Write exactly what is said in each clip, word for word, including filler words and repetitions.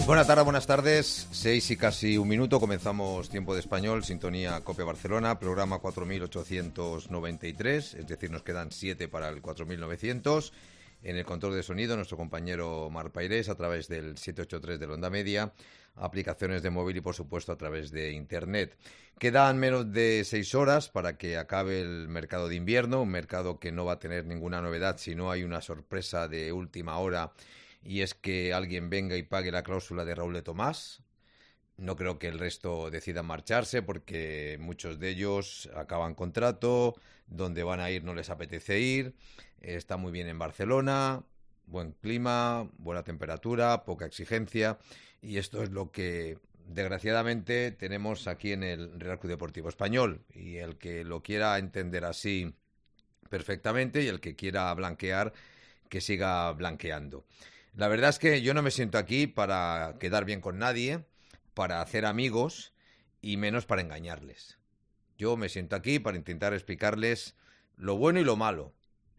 Buenas tardes, buenas tardes. Seis y casi un minuto. Comenzamos Tiempo de Español, sintonía COPE Barcelona, programa cuatro mil ochocientos noventa y tres, es decir, nos quedan siete para el cuatro mil novecientos. En el control de sonido, nuestro compañero Mar Pairés, a través del siete ocho tres de la Onda Media, aplicaciones de móvil y, por supuesto, a través de Internet. Quedan menos de seis horas para que acabe el mercado de invierno, un mercado que no va a tener ninguna novedad si no hay una sorpresa de última hora, y es que alguien venga y pague la cláusula de Raúl de Tomás. No creo que el resto decidan marcharse porque muchos de ellos acaban contrato, donde van a ir no les apetece ir, está muy bien en Barcelona, buen clima, buena temperatura, poca exigencia, y esto es lo que desgraciadamente tenemos aquí en el Real Club Deportivo Español, y el que lo quiera entender así perfectamente y el que quiera blanquear, que siga blanqueando. La verdad es que yo no me siento aquí para quedar bien con nadie, para hacer amigos y menos para engañarles. Yo me siento aquí para intentar explicarles lo bueno y lo malo.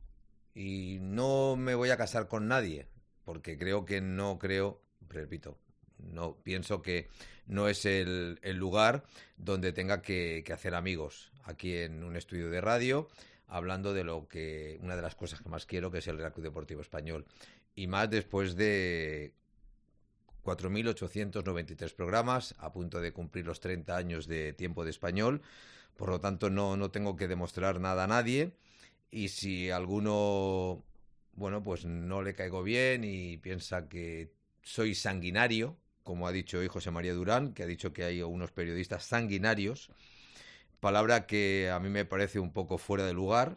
Y no me voy a casar con nadie, porque creo que no creo, repito, no pienso que no es el, el lugar donde tenga que, que hacer amigos. Aquí en un estudio de radio, hablando de lo que, una de las cosas que más quiero, que es el Real Club Deportivo Español. Y más después de cuatro mil ochocientos noventa y tres programas, a punto de cumplir los treinta años de Tiempo de Español. Por lo tanto, no, no tengo que demostrar nada a nadie. Y si alguno, bueno, pues no le caigo bien y piensa que soy sanguinario, como ha dicho hoy José María Durán, que ha dicho que hay unos periodistas sanguinarios, palabra que a mí me parece un poco fuera de lugar.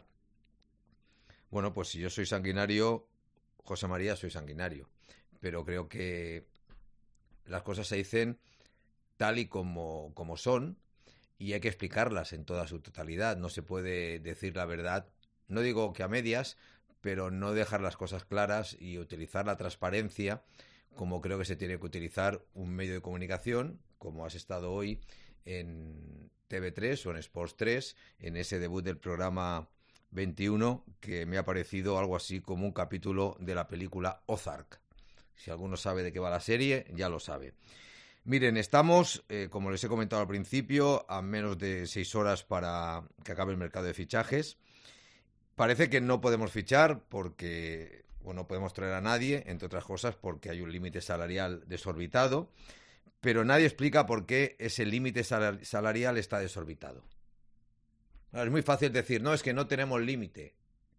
Bueno, pues si yo soy sanguinario, José María, soy sanguinario, pero creo que las cosas se dicen tal y como, como son, y hay que explicarlas en toda su totalidad. No se puede decir la verdad, no digo que a medias, pero no dejar las cosas claras y utilizar la transparencia como creo que se tiene que utilizar un medio de comunicación, como has estado hoy en T V tres o en Sports tres, en ese debut del programa veintiuno, que me ha parecido algo así como un capítulo de la película Ozark. Si alguno sabe de qué va la serie, ya lo sabe. Miren, estamos, eh, como les he comentado al principio, a menos de seis horas para que acabe el mercado de fichajes. Parece que no podemos fichar porque, bueno, no podemos traer a nadie, entre otras cosas porque hay un límite salarial desorbitado, pero nadie explica por qué ese límite salarial está desorbitado. Es muy fácil decir, no, es que no tenemos límite.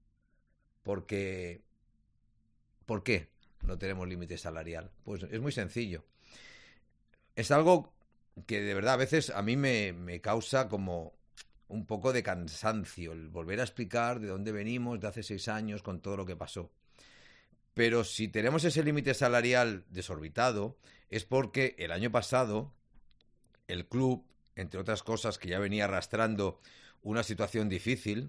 Porque, ¿por qué no tenemos límite salarial? Pues es muy sencillo. Es algo que de verdad a veces a mí me, me causa como un poco de cansancio el volver a explicar de dónde venimos de hace seis años con todo lo que pasó. Pero si tenemos ese límite salarial desorbitado es porque el año pasado el club, entre otras cosas que ya venía arrastrando una situación difícil,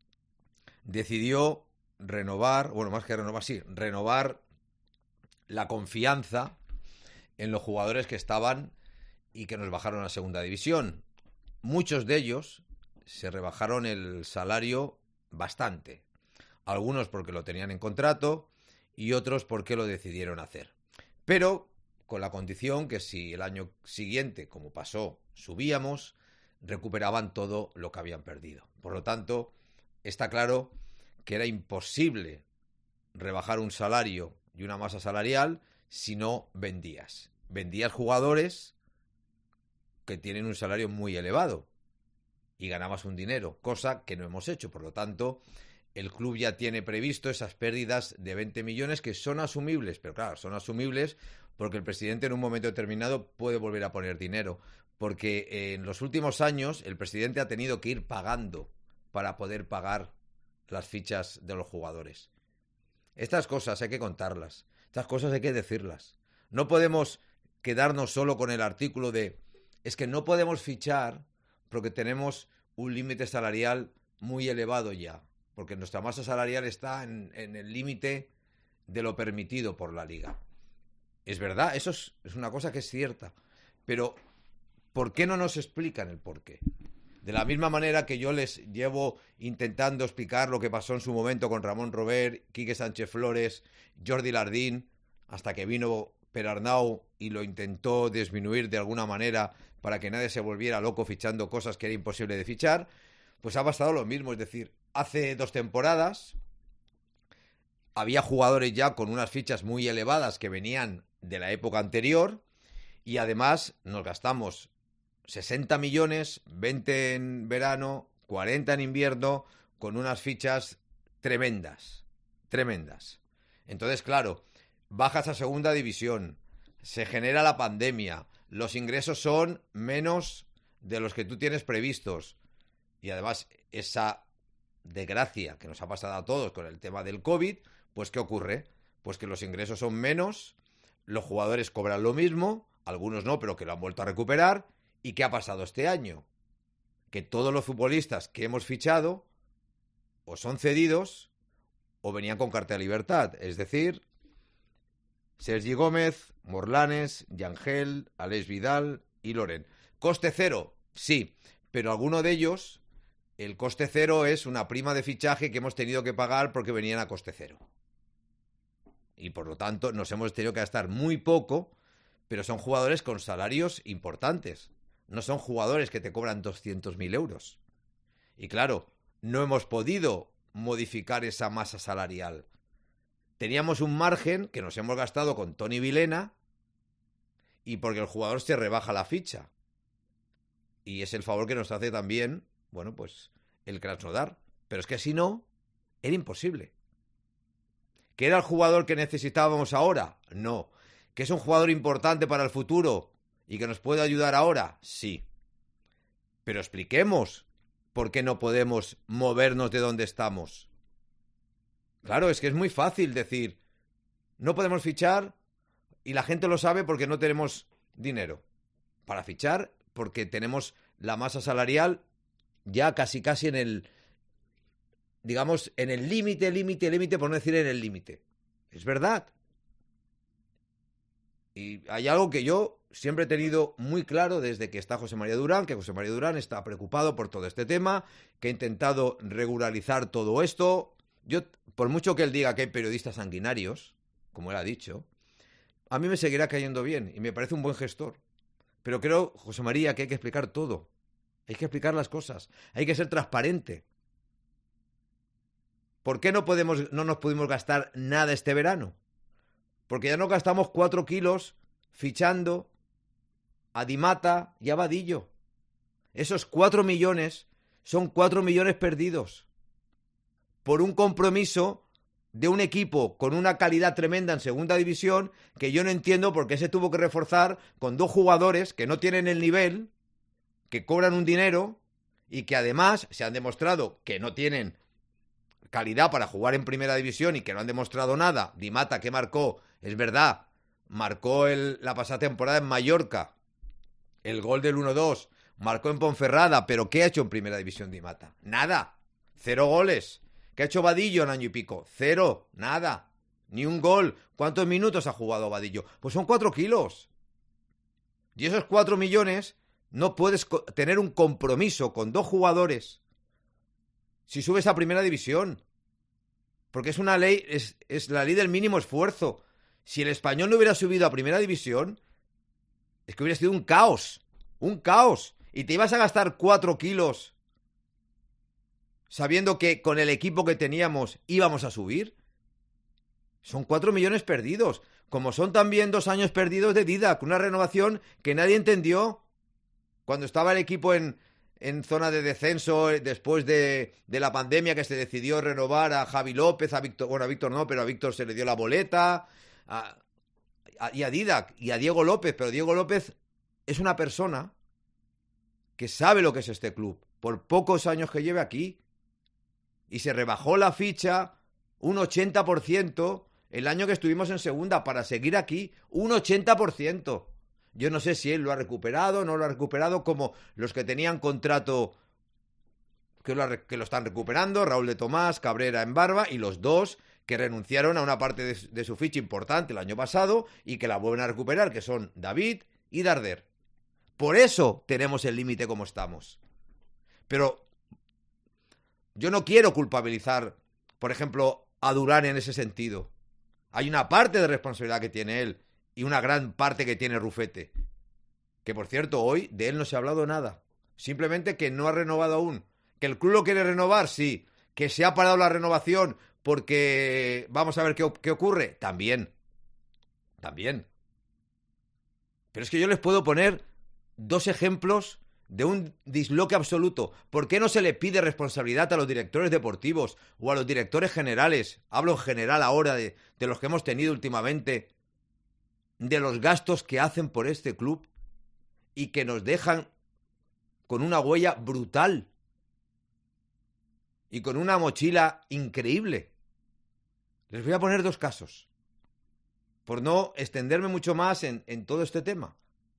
decidió renovar, bueno, más que renovar, sí, renovar la confianza en los jugadores que estaban y que nos bajaron a segunda división. Muchos de ellos se rebajaron el salario bastante. Algunos porque lo tenían en contrato y otros porque lo decidieron hacer. Pero con la condición que si el año siguiente, como pasó, subíamos, recuperaban todo lo que habían perdido. Por lo tanto, está claro que era imposible rebajar un salario y una masa salarial si no vendías. Vendías jugadores que tienen un salario muy elevado y ganabas un dinero, cosa que no hemos hecho. Por lo tanto, el club ya tiene previsto esas pérdidas de veinte millones que son asumibles, pero claro, son asumibles porque el presidente en un momento determinado puede volver a poner dinero, porque en los últimos años el presidente ha tenido que ir pagando para poder pagar las fichas de los jugadores. Estas cosas hay que contarlas, estas cosas hay que decirlas. No podemos quedarnos solo con el artículo de es que no podemos fichar porque tenemos un límite salarial muy elevado ya, porque nuestra masa salarial está en, en el límite de lo permitido por la liga. Es verdad, eso es, es una cosa que es cierta, pero ¿por qué no nos explican el porqué? De la misma manera que yo les llevo intentando explicar lo que pasó en su momento con Ramón Robert, Quique Sánchez Flores, Jordi Lardín, hasta que vino Perarnau y lo intentó disminuir de alguna manera para que nadie se volviera loco fichando cosas que era imposible de fichar, pues ha pasado lo mismo. Es decir, hace dos temporadas había jugadores ya con unas fichas muy elevadas que venían de la época anterior y además nos gastamos sesenta millones, veinte en verano, cuarenta en invierno, con unas fichas tremendas, tremendas. Entonces, claro, bajas a segunda división, se genera la pandemia, los ingresos son menos de los que tú tienes previstos y además esa desgracia que nos ha pasado a todos con el tema del COVID, pues ¿qué ocurre? Pues que los ingresos son menos, los jugadores cobran lo mismo, algunos no, pero que lo han vuelto a recuperar. ¿Y qué ha pasado este año? Que todos los futbolistas que hemos fichado o son cedidos o venían con carta de libertad, es decir, Sergi Gómez, Morlanes, Yangel, Aleix Vidal y Loren. ¿Coste cero? Sí, pero alguno de ellos, el coste cero es una prima de fichaje que hemos tenido que pagar porque venían a coste cero. Y por lo tanto nos hemos tenido que gastar muy poco, pero son jugadores con salarios importantes. No son jugadores que te cobran doscientos mil euros. Y claro, no hemos podido modificar esa masa salarial. Teníamos un margen que nos hemos gastado con Toni Vilhena y porque el jugador se rebaja la ficha. Y es el favor que nos hace también, bueno, pues el Krasnodar. Pero es que si no, era imposible. ¿Que era el jugador que necesitábamos ahora? No. ¿Que es un jugador importante para el futuro y que nos puede ayudar ahora? Sí. Pero expliquemos por qué no podemos movernos de donde estamos. Claro, es que es muy fácil decir, no podemos fichar y la gente lo sabe porque no tenemos dinero para fichar, porque tenemos la masa salarial ya casi casi en el, digamos, en el límite, límite, límite, por no decir en el límite. Es verdad. Y hay algo que yo siempre he tenido muy claro desde que está José María Durán, que José María Durán está preocupado por todo este tema, que ha intentado regularizar todo esto. Yo, por mucho que él diga que hay periodistas sanguinarios, como él ha dicho, a mí me seguirá cayendo bien y me parece un buen gestor. Pero creo, José María, que hay que explicar todo. Hay que explicar las cosas. Hay que ser transparente. ¿Por qué no podemos, no nos pudimos gastar nada este verano? Porque ya no gastamos cuatro kilos fichando a Di Mata y a Vadillo. Esos cuatro millones son cuatro millones perdidos por un compromiso de un equipo con una calidad tremenda en segunda división que yo no entiendo por qué se tuvo que reforzar con dos jugadores que no tienen el nivel, que cobran un dinero y que además se han demostrado que no tienen calidad para jugar en primera división y que no han demostrado nada. Di Mata, que marcó, es verdad, marcó el, la pasada temporada en Mallorca, el gol del uno dos, marcó en Ponferrada, pero ¿qué ha hecho en primera división Di Mata? Nada, cero goles. ¿Qué ha hecho Vadillo en año y pico? Cero, nada, ni un gol. ¿Cuántos minutos ha jugado Vadillo? Pues son cuatro kilos. Y esos cuatro millones no puedes tener un compromiso con dos jugadores si subes a primera división. Porque es una ley, es, es la ley del mínimo esfuerzo. Si el Español no hubiera subido a primera división, es que hubiera sido un caos. Un caos. Y te ibas a gastar cuatro kilos sabiendo que con el equipo que teníamos íbamos a subir. Son cuatro millones perdidos. Como son también dos años perdidos de Didac, una renovación que nadie entendió cuando estaba el equipo en, en zona de descenso después de, de la pandemia, que se decidió renovar a Javi López, a Víctor, bueno, a Víctor no, pero a Víctor se le dio la boleta, a, a, y a Didac, y a Diego López, pero Diego López es una persona que sabe lo que es este club, por pocos años que lleve aquí. Y se rebajó la ficha un ochenta por ciento el año que estuvimos en segunda para seguir aquí, un ochenta por ciento. Yo no sé si él lo ha recuperado, no lo ha recuperado, como los que tenían contrato que lo, que lo están recuperando, Raúl de Tomás, Cabrera en Barba, y los dos que renunciaron a una parte de, de su ficha importante el año pasado y que la vuelven a recuperar, que son David y Darder. Por eso tenemos el límite como estamos. Pero yo no quiero culpabilizar, por ejemplo, a Durán en ese sentido. Hay una parte de responsabilidad que tiene él, y una gran parte que tiene Rufete. Que, por cierto, hoy de él no se ha hablado nada. Simplemente que no ha renovado aún. Que el club lo quiere renovar, sí. Que se ha parado la renovación porque vamos a ver qué, qué ocurre. También. También. Pero es que yo les puedo poner dos ejemplos de un disloque absoluto. ¿Por qué no se le pide responsabilidad a los directores deportivos o a los directores generales? Hablo en general ahora de, de los que hemos tenido últimamente, de los gastos que hacen por este club y que nos dejan con una huella brutal y con una mochila increíble. Les voy a poner dos casos, por no extenderme mucho más en, en todo este tema.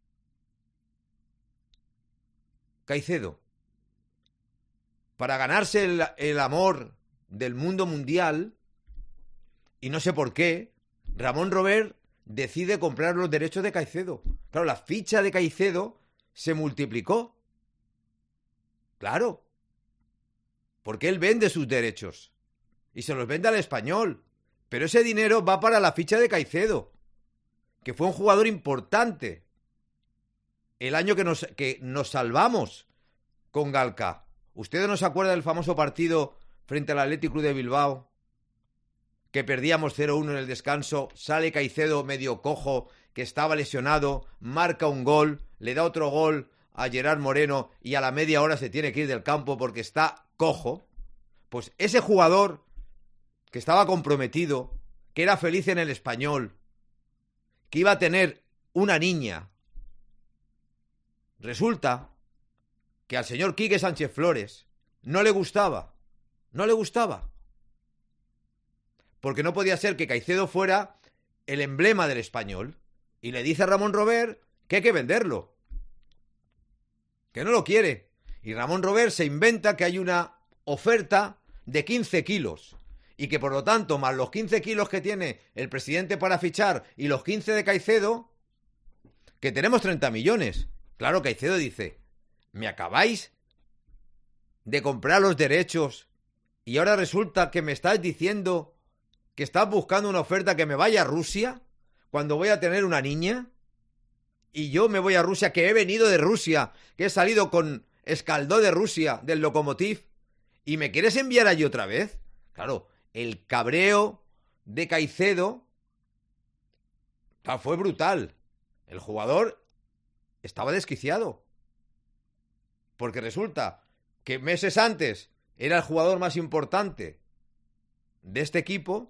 Caicedo, para ganarse el, el amor del mundo mundial, y no sé por qué, Ramón Robert decide comprar los derechos de Caicedo. Claro, la ficha de Caicedo se multiplicó. Claro, porque él vende sus derechos y se los vende al Español. Pero ese dinero va para la ficha de Caicedo, que fue un jugador importante el año que nos, que nos salvamos con Galca. ¿Ustedes no se acuerdan del famoso partido frente al Athletic Club de Bilbao? Que perdíamos cero uno en el descanso, sale Caicedo medio cojo, que estaba lesionado, marca un gol, le da otro gol a Gerard Moreno y a la media hora se tiene que ir del campo porque está cojo. Pues ese jugador que estaba comprometido, que era feliz en el Español, que iba a tener una niña, resulta que al señor Quique Sánchez Flores no le gustaba, no le gustaba, porque no podía ser que Caicedo fuera el emblema del Español, y le dice a Ramón Robert que hay que venderlo, que no lo quiere, y Ramón Robert se inventa que hay una oferta de quince kilos, y que por lo tanto, más los quince kilos que tiene el presidente para fichar y los quince de Caicedo, que tenemos treinta millones. Claro, Caicedo dice, ¿me acabáis de comprar los derechos y ahora resulta que me estás diciendo que estás buscando una oferta que me vaya a Rusia cuando voy a tener una niña? Y yo me voy a Rusia, que he venido de Rusia, que he salido con Escaldó de Rusia, del Lokomotiv, ¿y me quieres enviar allí otra vez? Claro, el cabreo de Caicedo fue brutal. El jugador estaba desquiciado, porque resulta que meses antes era el jugador más importante de este equipo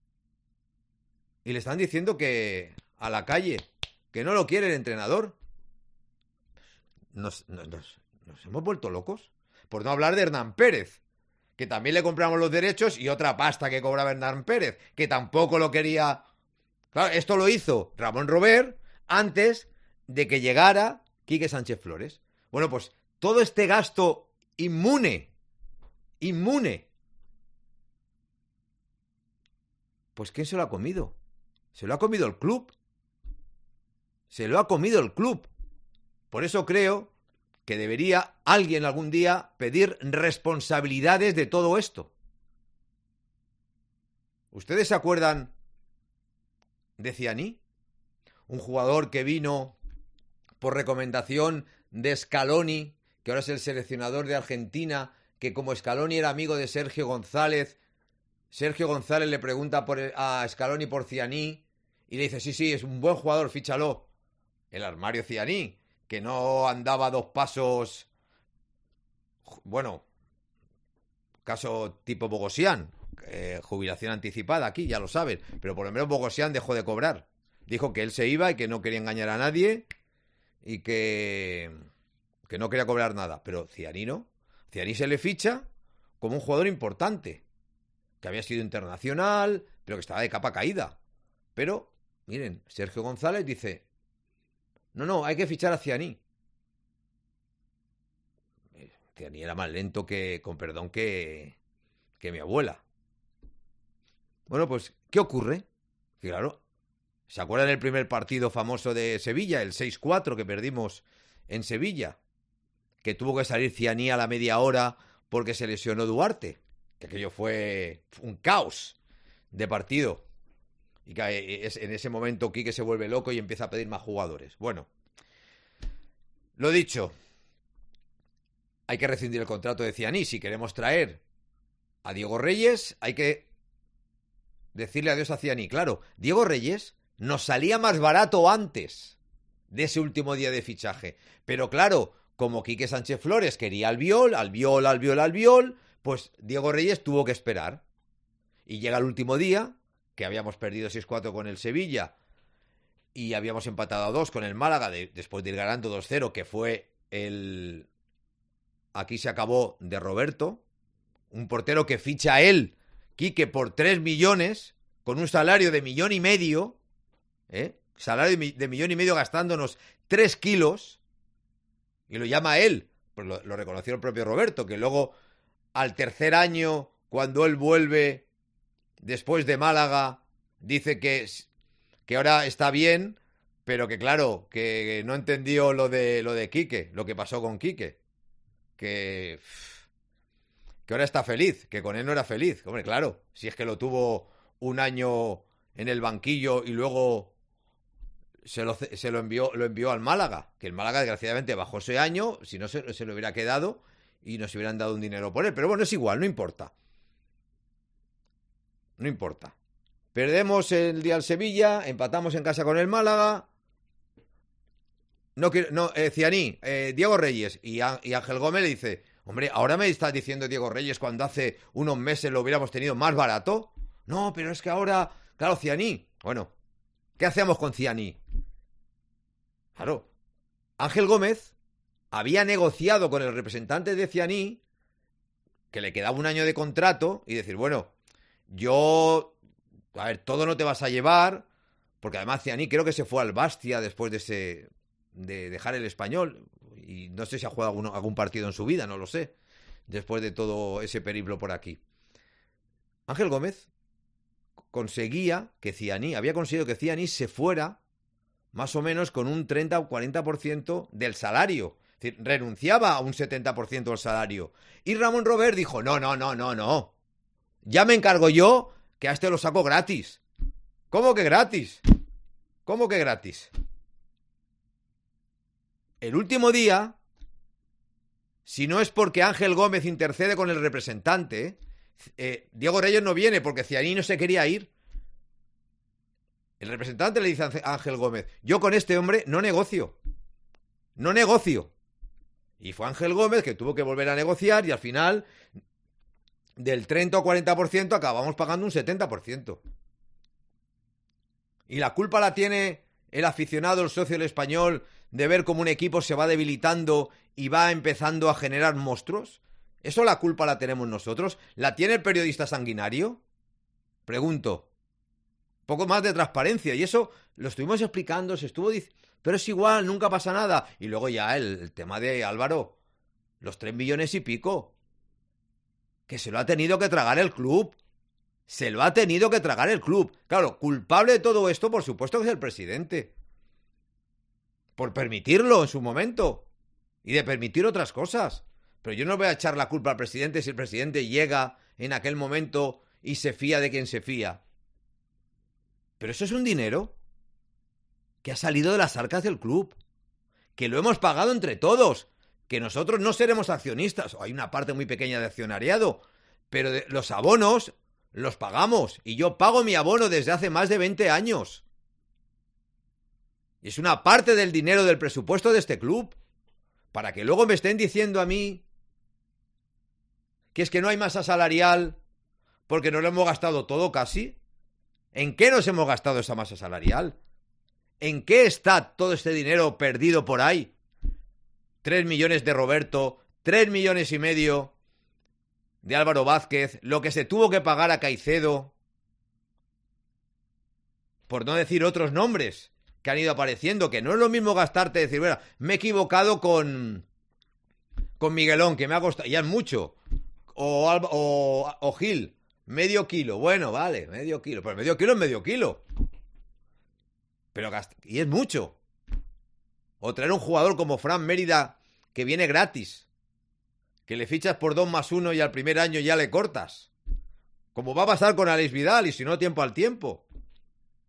y le están diciendo que a la calle, que no lo quiere el entrenador. Nos, nos, nos, nos hemos vuelto locos. Por no hablar de Hernán Pérez, que también le compramos los derechos y otra pasta que cobraba Hernán Pérez, que tampoco lo quería. Claro, esto lo hizo Ramón Robert antes de que llegara Quique Sánchez Flores. Bueno, pues todo este gasto inmune, inmune, pues ¿quién se lo ha comido? Se lo ha comido el club. Se lo ha comido el club. Por eso creo que debería alguien algún día pedir responsabilidades de todo esto. ¿Ustedes se acuerdan de Ziani? Un jugador que vino por recomendación de Scaloni, que ahora es el seleccionador de Argentina, que como Scaloni era amigo de Sergio González, Sergio González le pregunta por, a Scaloni por Ziani y le dice, sí, sí, es un buen jugador, fíchalo. El armario Ziani, que no andaba dos pasos, bueno, caso tipo Bogosian, eh, jubilación anticipada aquí, ya lo saben, pero por lo menos Bogosian dejó de cobrar. Dijo que él se iba y que no quería engañar a nadie y que, que no quería cobrar nada. Pero Ziani no. Ziani se le ficha como un jugador importante, que había sido internacional, pero que estaba de capa caída. Pero, miren, Sergio González dice, no, no, hay que fichar a Ziani. Ziani era más lento que, con perdón, que, que mi abuela. Bueno, pues, ¿qué ocurre? Que claro, ¿se acuerdan del primer partido famoso de Sevilla? El seis cuatro que perdimos en Sevilla. Que tuvo que salir Ziani a la media hora porque se lesionó Duarte. Que aquello fue un caos de partido. Y que es, en ese momento Quique se vuelve loco y empieza a pedir más jugadores. Bueno, lo dicho, hay que rescindir el contrato de Zianí. Si queremos traer a Diego Reyes, hay que decirle adiós a Zianí. Claro, Diego Reyes nos salía más barato antes de ese último día de fichaje. Pero claro, como Quique Sánchez Flores quería Albiol, Albiol, Albiol, Albiol, pues Diego Reyes tuvo que esperar. Y llega el último día, que habíamos perdido seis cuatro con el Sevilla y habíamos empatado a dos con el Málaga de, después de ir ganando dos cero, que fue el... Aquí se acabó de Roberto, un portero que ficha a él, Quique, por tres millones, con un salario de millón y medio, ¿eh? Salario de, de millón y medio gastándonos tres kilos, y lo llama él, pues lo, lo reconoció el propio Roberto, que luego al tercer año, cuando él vuelve después de Málaga, dice que, que ahora está bien, pero que claro, que no entendió lo de, lo de Quique, lo que pasó con Quique, que... que ahora está feliz, que con él no era feliz. Hombre, claro, si es que lo tuvo un año en el banquillo y luego se lo, se lo envió lo envió al Málaga, que el Málaga desgraciadamente bajó ese año, si no se, se lo hubiera quedado y nos hubieran dado un dinero por él. Pero bueno, es igual, no importa. No importa. Perdemos el día al Sevilla, empatamos en casa con el Málaga. No, no eh, Zianí, eh, Diego Reyes y, a, y Ángel Gómez le dice... Hombre, ¿ahora me estás diciendo Diego Reyes cuando hace unos meses lo hubiéramos tenido más barato? No, pero es que ahora... Claro, Zianí. Bueno, ¿qué hacemos con Zianí? Claro. Ángel Gómez había negociado con el representante de Zianí que le quedaba un año de contrato y decir, bueno, yo... A ver, todo no te vas a llevar, porque además Zianí creo que se fue al Bastia después de ese... de dejar el Español... Y no sé si ha jugado algún, algún partido en su vida, no lo sé, después de todo ese periplo por aquí. Ángel Gómez conseguía que Zianí, había conseguido que Zianí se fuera más o menos con un treinta o cuarenta por ciento del salario. Es decir, renunciaba a un setenta por ciento del salario. Y Ramón Robert dijo, no, no, no, no, no. Ya me encargo yo que a este lo saco gratis. ¿Cómo que gratis? ¿Cómo que gratis? El último día, si no es porque Ángel Gómez intercede con el representante, eh, Diego Reyes no viene porque Zianí no se quería ir. El representante le dice a Ángel Gómez, yo con este hombre no negocio. No negocio. Y fue Ángel Gómez que tuvo que volver a negociar y al final, del treinta o cuarenta por ciento acabamos pagando un setenta por ciento. Y la culpa la tiene el aficionado, el socio del Español, de ver cómo un equipo se va debilitando y va empezando a generar monstruos. ¿Eso la culpa la tenemos nosotros? ¿La tiene el periodista sanguinario? Pregunto. Poco más de transparencia. Y eso lo estuvimos explicando, se estuvo diciendo, pero es igual, nunca pasa nada. Y luego ya el, el tema de Álvaro, los tres millones y pico, que se lo ha tenido que tragar el club. Se lo ha tenido que tragar el club. Claro, culpable de todo esto, por supuesto que es el presidente. Por permitirlo en su momento. Y de permitir otras cosas. Pero yo no voy a echar la culpa al presidente si el presidente llega en aquel momento y se fía de quien se fía. Pero eso es un dinero que ha salido de las arcas del club. Que lo hemos pagado entre todos. Que nosotros no seremos accionistas. Hay una parte muy pequeña de accionariado. Pero de los abonos los pagamos. Y yo pago mi abono desde hace más de veinte años. Y es una parte del dinero del presupuesto de este club. Para que luego me estén diciendo a mí que es que no hay masa salarial porque nos lo hemos gastado todo casi. ¿En qué nos hemos gastado esa masa salarial? ¿En qué está todo este dinero perdido por ahí? Tres millones de Roberto, tres millones y medio de Álvaro Vázquez, lo que se tuvo que pagar a Caicedo, por no decir otros nombres que han ido apareciendo, que no es lo mismo gastarte, decir, bueno, me he equivocado con con Miguelón, que me ha costado, ya es mucho, o, o, o Gil, medio kilo, bueno, vale, medio kilo, pero medio kilo es medio kilo, pero gast... y es mucho. O traer un jugador como Fran Mérida, que viene gratis, que le fichas por dos más uno y al primer año ya le cortas, como va a pasar con Alex Vidal, y si no, tiempo al tiempo.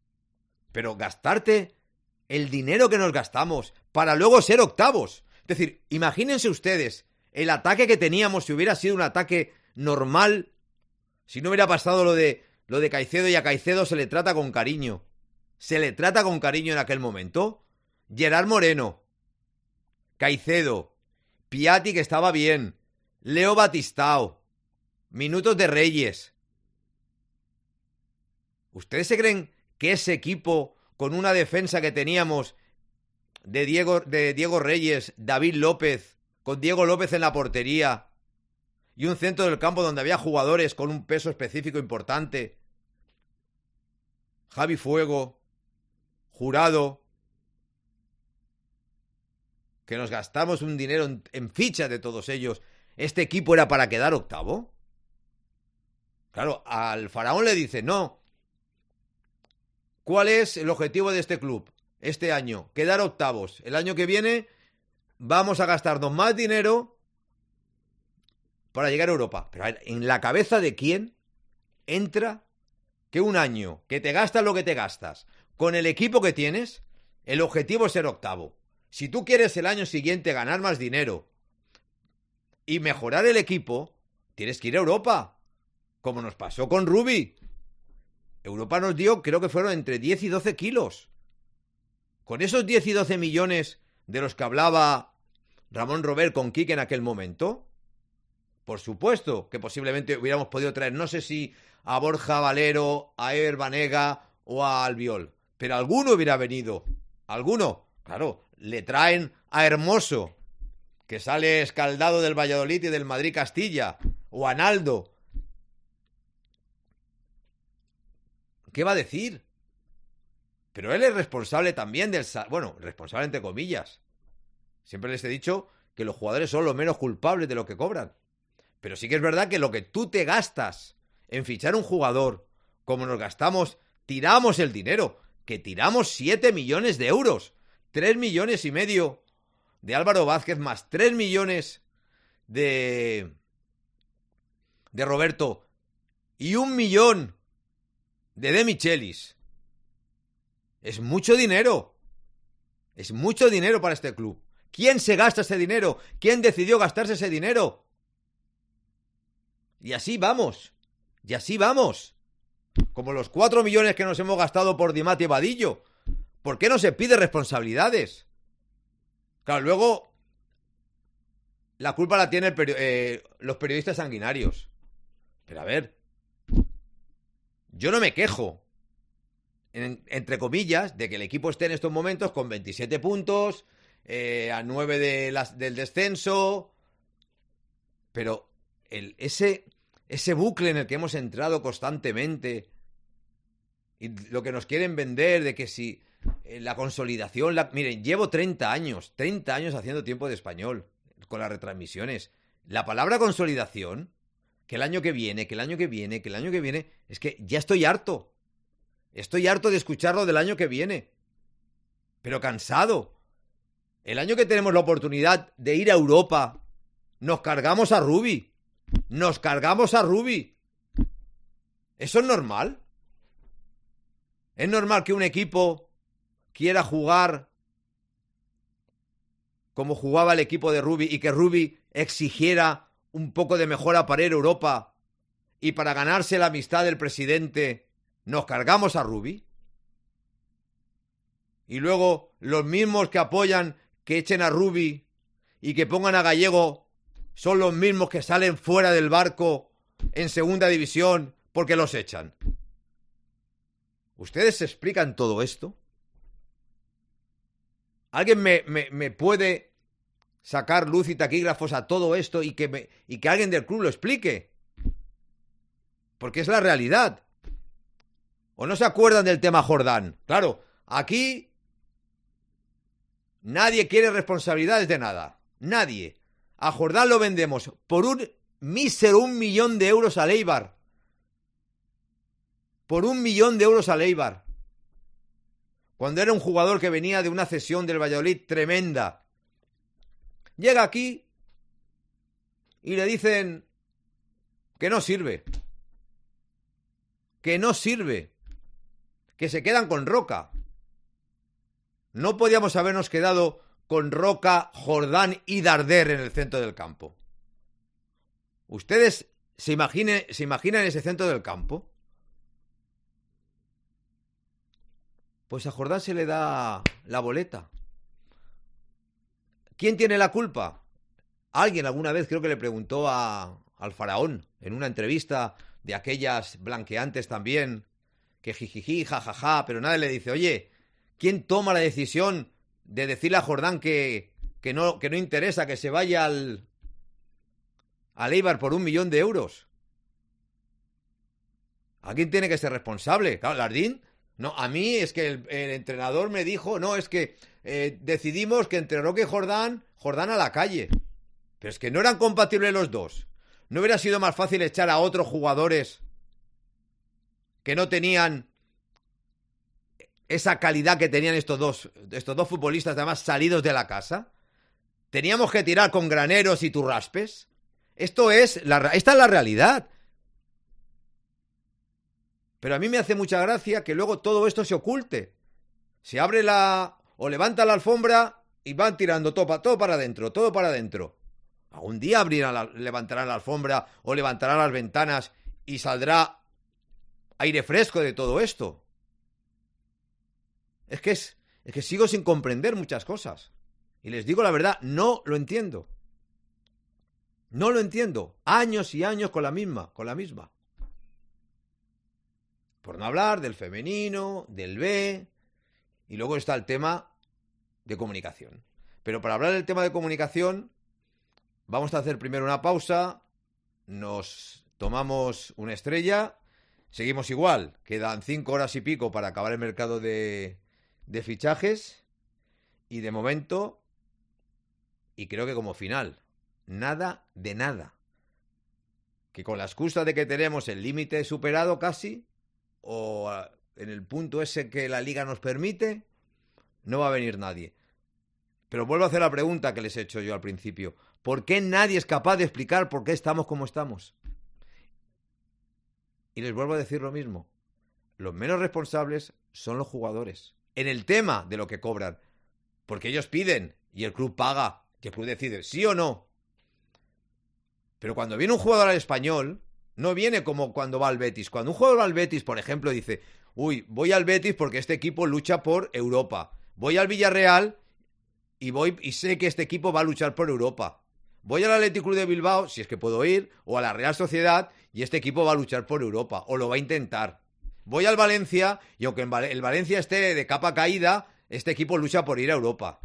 Pero gastarte el dinero que nos gastamos para luego ser octavos. Es decir, imagínense ustedes el ataque que teníamos si hubiera sido un ataque normal, si no hubiera pasado lo de, lo de Caicedo, y a Caicedo se le trata con cariño. Se le trata con cariño en aquel momento. Gerard Moreno, Caicedo, Piatti, que estaba bien, Leo Batistao, minutos de Reyes. ¿Ustedes se creen que ese equipo, con una defensa que teníamos de Diego, de Diego Reyes, David López, con Diego López en la portería, y un centro del campo donde había jugadores con un peso específico importante, Javi Fuego, Jurado, que nos gastamos un dinero en, en fichas de todos ellos, ¿este equipo era para quedar octavo? Claro, al faraón le dice, no. ¿Cuál es el objetivo de este club este año? Quedar octavos. El año que viene vamos a gastarnos más dinero para llegar a Europa. Pero a ver, ¿en la cabeza de quién entra que un año que te gastas lo que te gastas con el equipo que tienes, el objetivo es ser octavo? Si tú quieres el año siguiente ganar más dinero y mejorar el equipo, tienes que ir a Europa, como nos pasó con Rubi. Europa nos dio, creo que fueron entre diez y doce kilos. Con esos diez y doce millones de los que hablaba Ramón Robert con Quique en aquel momento, por supuesto que posiblemente hubiéramos podido traer, no sé si a Borja Valero, a Ever Banega o a Albiol, pero alguno hubiera venido. Alguno, claro, le traen a Hermoso, que sale escaldado del Valladolid y del Madrid Castilla, o a Naldo. ¿Qué va a decir? Pero él es responsable también del... Bueno, responsable entre comillas. Siempre les he dicho que los jugadores son los menos culpables de lo que cobran. Pero sí que es verdad que lo que tú te gastas en fichar un jugador, como nos gastamos, tiramos el dinero, que tiramos siete millones de euros, tres millones y medio de Álvaro Vázquez, más tres millones de... de Roberto, y un millón de De Michelis. Es mucho dinero. Es mucho dinero para este club. ¿Quién se gasta ese dinero? ¿Quién decidió gastarse ese dinero? Y así vamos. Y así vamos. Como los cuatro millones que nos hemos gastado por Di Matti y Vadillo. ¿Por qué no se pide responsabilidades? Claro, luego la culpa la tienen peri- eh, los periodistas sanguinarios. Pero a ver, yo no me quejo, en, entre comillas, de que el equipo esté en estos momentos con veintisiete puntos, eh, a nueve de las, del descenso, pero el, ese, ese bucle en el que hemos entrado constantemente y lo que nos quieren vender de que si eh, la consolidación... La, miren, llevo treinta años, treinta años haciendo Tiempo de Español con las retransmisiones. La palabra consolidación... que el año que viene, que el año que viene, que el año que viene... Es que ya estoy harto. Estoy harto de escucharlo del año que viene. Pero cansado. El año que tenemos la oportunidad de ir a Europa, nos cargamos a Rubi. Nos cargamos a Rubi. ¿Eso es normal? ¿Es normal que un equipo quiera jugar como jugaba el equipo de Rubi y que Rubi exigiera un poco de mejora para ir a Europa y para ganarse la amistad del presidente nos cargamos a Rubi? Y luego los mismos que apoyan que echen a Rubi y que pongan a Gallego son los mismos que salen fuera del barco en segunda división porque los echan. ¿Ustedes se explican todo esto? ¿Alguien me, me, me puede sacar luz y taquígrafos a todo esto y que, me, y que alguien del club lo explique? Porque es la realidad. ¿O no se acuerdan del tema Jordán? Claro, aquí nadie quiere responsabilidades de nada. Nadie. A Jordán lo vendemos por un mísero un millón de euros al Eibar. Por un millón de euros al Eibar. Cuando era un jugador que venía de una cesión del Valladolid tremenda. Llega aquí y le dicen que no sirve. Que no sirve. Que se quedan con Roca. No podíamos habernos quedado con Roca, Jordán y Darder en el centro del campo. ¿Ustedes se, imagine, se imaginan ese centro del campo? Pues a Jordán se le da la boleta. ¿Quién tiene la culpa? Alguien alguna vez creo que le preguntó a, al faraón en una entrevista de aquellas blanqueantes también, que jijiji, jajaja, pero nadie le dice, oye, ¿quién toma la decisión de decirle a Jordán que, que, no, que no interesa, que se vaya al, al Eibar por un millón de euros? ¿Alguien tiene que ser responsable? Claro, Lardín, no, a mí es que el, el entrenador me dijo, no, es que eh, decidimos que entre Roca y Jordán, Jordán a la calle. Pero es que no eran compatibles los dos. ¿No hubiera sido más fácil echar a otros jugadores que no tenían esa calidad que tenían estos dos, estos dos futbolistas, además salidos de la casa? ¿Teníamos que tirar con Graneros y Turraspes? Esto es la, esta es la realidad. Pero a mí me hace mucha gracia que luego todo esto se oculte. Se abre la... o levanta la alfombra y van tirando todo, para, todo para adentro, todo para adentro. Algún día abrirán la, levantarán la alfombra o levantarán las ventanas y saldrá aire fresco de todo esto. Es que, es, es que sigo sin comprender muchas cosas. Y les digo la verdad, no lo entiendo. No lo entiendo. Años y años con la misma, con la misma. Por no hablar del femenino, del B, y luego está el tema de comunicación. Pero para hablar del tema de comunicación, vamos a hacer primero una pausa, nos tomamos una estrella, seguimos igual, quedan cinco horas y pico para acabar el mercado de, de fichajes, y de momento, y creo que como final, nada de nada. Que con la excusa de que tenemos el límite superado casi, o en el punto ese que la liga nos permite, no va a venir nadie. Pero vuelvo a hacer la pregunta que les he hecho yo al principio. ¿Por qué nadie es capaz de explicar por qué estamos como estamos? Y les vuelvo a decir lo mismo. Los menos responsables son los jugadores. En el tema de lo que cobran. Porque ellos piden y el club paga. Y el club decide sí o no. Pero cuando viene un jugador al Español, no viene como cuando va al Betis. Cuando un jugador va al Betis, por ejemplo, dice, uy, voy al Betis porque este equipo lucha por Europa. Voy al Villarreal y voy y sé que este equipo va a luchar por Europa. Voy al Athletic Club de Bilbao, si es que puedo ir, o a la Real Sociedad, y este equipo va a luchar por Europa, o lo va a intentar. Voy al Valencia, y aunque el Valencia esté de capa caída, este equipo lucha por ir a Europa.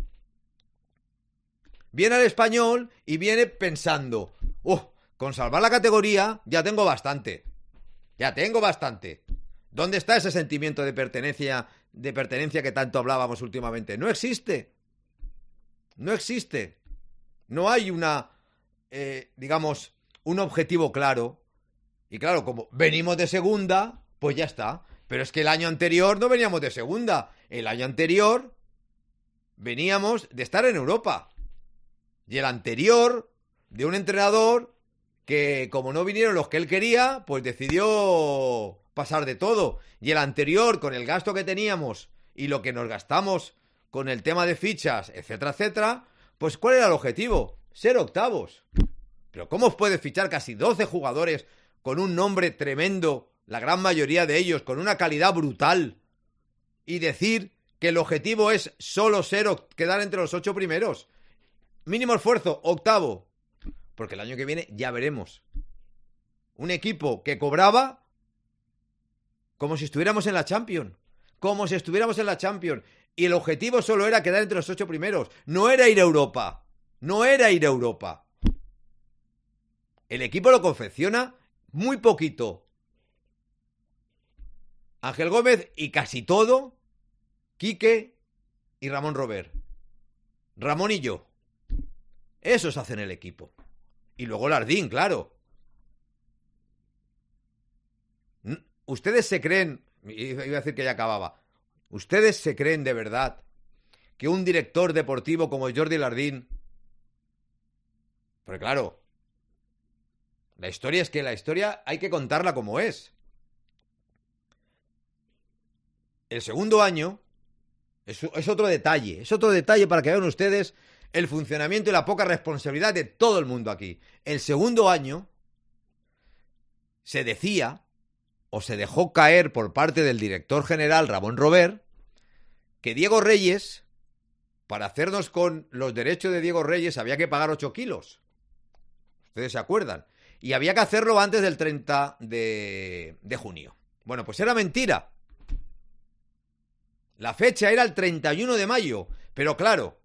Viene al Español y viene pensando, oh, con salvar la categoría ya tengo bastante. Ya tengo bastante. ¿Dónde está ese sentimiento de pertenencia, de pertenencia que tanto hablábamos últimamente? No existe. No existe. No hay una, eh, digamos, un objetivo claro. Y claro, como venimos de segunda, pues ya está. Pero es que el año anterior no veníamos de segunda. El año anterior veníamos de estar en Europa. Y el anterior, de un entrenador que, como no vinieron los que él quería, pues decidió pasar de todo. Y el anterior, con el gasto que teníamos y lo que nos gastamos con el tema de fichas, etcétera, etcétera, pues ¿cuál era el objetivo? Ser octavos. Pero ¿cómo os puede fichar casi doce jugadores con un nombre tremendo, la gran mayoría de ellos con una calidad brutal, y decir que el objetivo es solo ser, quedar entre los ocho primeros? Mínimo esfuerzo, octavo. Porque el año que viene ya veremos. Un equipo que cobraba como si estuviéramos en la Champions. Como si estuviéramos en la Champions. Y el objetivo solo era quedar entre los ocho primeros. No era ir a Europa. No era ir a Europa. El equipo lo confecciona muy poquito Ángel Gómez y casi todo Quique y Ramón Robert. Ramón y yo. Esos hacen el equipo. Y luego Lardín, claro. Ustedes se creen, iba a decir que ya acababa, ustedes se creen de verdad que un director deportivo como Jordi Lardín, porque claro, la historia es que la historia hay que contarla como es. El segundo año Es, es otro detalle, es otro detalle para que vean ustedes el funcionamiento y la poca responsabilidad de todo el mundo aquí. El segundo año se decía, o se dejó caer por parte del director general Ramón Robert, que Diego Reyes, para hacernos con los derechos de Diego Reyes, había que pagar ocho kilos. Ustedes se acuerdan. Y había que hacerlo antes del treinta de, de junio. Bueno, pues era mentira. La fecha era el treinta y uno de mayo. Pero claro,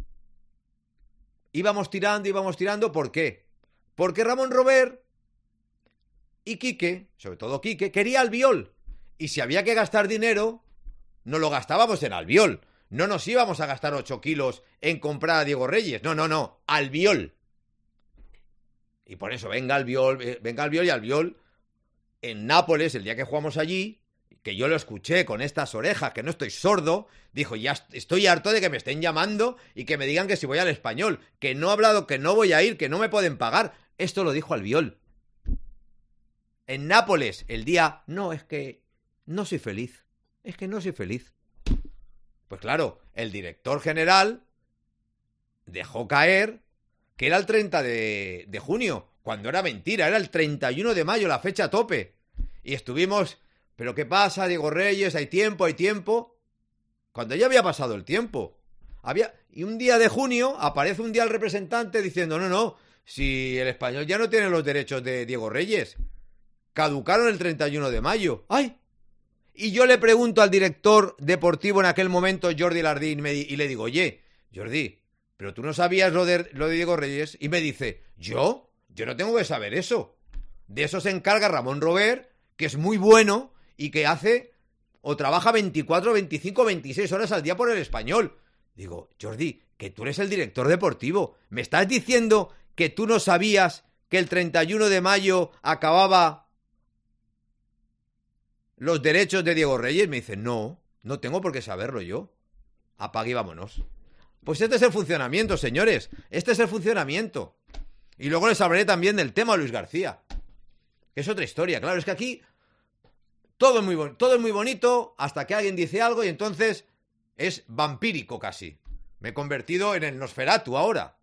íbamos tirando, íbamos tirando. ¿Por qué? Porque Ramón Robert y Quique, sobre todo Quique, quería Albiol. Y si había que gastar dinero, no lo gastábamos en Albiol. No nos íbamos a gastar ocho kilos en comprar a Diego Reyes. No, no, no. Albiol. Y por eso venga Albiol, venga Albiol y Albiol en Nápoles, el día que jugamos allí, que yo lo escuché con estas orejas, que no estoy sordo, dijo, ya estoy harto de que me estén llamando y que me digan que si voy al Español, que no he hablado, que no voy a ir, que no me pueden pagar. Esto lo dijo Albiol. En Nápoles, el día, no, es que no soy feliz. Es que no soy feliz. Pues claro, el director general dejó caer que era el treinta de, de junio, cuando era mentira, era el treinta y uno de mayo, la fecha tope. Y estuvimos, ¿pero qué pasa, Diego Reyes? Hay tiempo, hay tiempo. Cuando ya había pasado el tiempo. Había, y un día de junio aparece un día el representante diciendo, no, no, si el Español ya no tiene los derechos de Diego Reyes. Caducaron el treinta y uno de mayo. ¡Ay! Y yo le pregunto al director deportivo en aquel momento, Jordi Lardín, y le digo, oye, Jordi, pero tú no sabías lo de, lo de Diego Reyes. Y me dice, ¿yo? Yo no tengo que saber eso. De eso se encarga Ramón Robert, que es muy bueno y que hace o trabaja veinticuatro, veinticinco, veintiséis horas al día por el Español. Digo, Jordi, que tú eres el director deportivo. ¿Me estás diciendo que tú no sabías que el treinta y uno de mayo acababa los derechos de Diego Reyes? Me dice, no, no tengo por qué saberlo yo. Apague y vámonos. Pues este es el funcionamiento, señores. Este es el funcionamiento. Y luego les hablaré también del tema Luis García, que es otra historia. Claro, es que aquí todo es muy, bon- todo es muy bonito hasta que alguien dice algo y entonces es vampírico casi. Me he convertido en el Nosferatu ahora.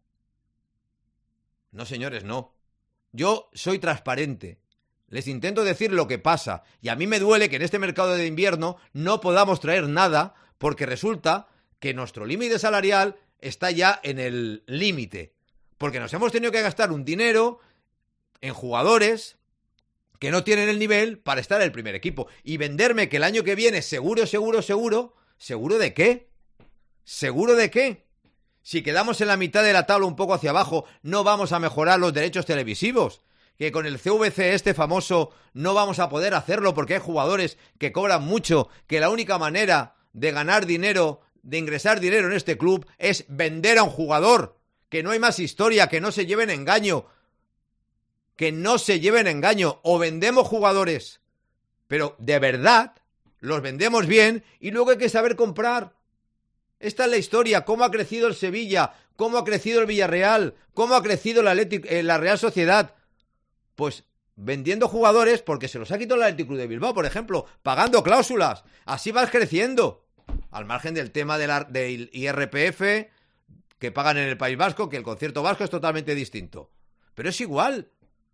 No, señores, no. Yo soy transparente. Les intento decir lo que pasa. Y a mí me duele que en este mercado de invierno no podamos traer nada porque resulta que nuestro límite salarial está ya en el límite. Porque nos hemos tenido que gastar un dinero en jugadores que no tienen el nivel para estar en el primer equipo. Y venderme que el año que viene seguro, seguro, seguro... ¿Seguro de qué? ¿Seguro de qué? Si quedamos en la mitad de la tabla un poco hacia abajo, no vamos a mejorar los derechos televisivos. Que con el C V C este famoso no vamos a poder hacerlo porque hay jugadores que cobran mucho, que la única manera de ganar dinero, de ingresar dinero en este club es vender a un jugador. Que no hay más historia, que no se lleven engaño. Que no se lleven engaño. O vendemos jugadores, pero de verdad los vendemos bien y luego hay que saber comprar. Esta es la historia, cómo ha crecido el Sevilla, cómo ha crecido el Villarreal, cómo ha crecido la, Atlético, eh, la Real Sociedad. Pues vendiendo jugadores porque se los ha quitado el Athletic Club de Bilbao, por ejemplo, pagando cláusulas. Así vas creciendo. Al margen del tema de la, del I R P F que pagan en el País Vasco, que el concierto vasco es totalmente distinto. Pero es igual.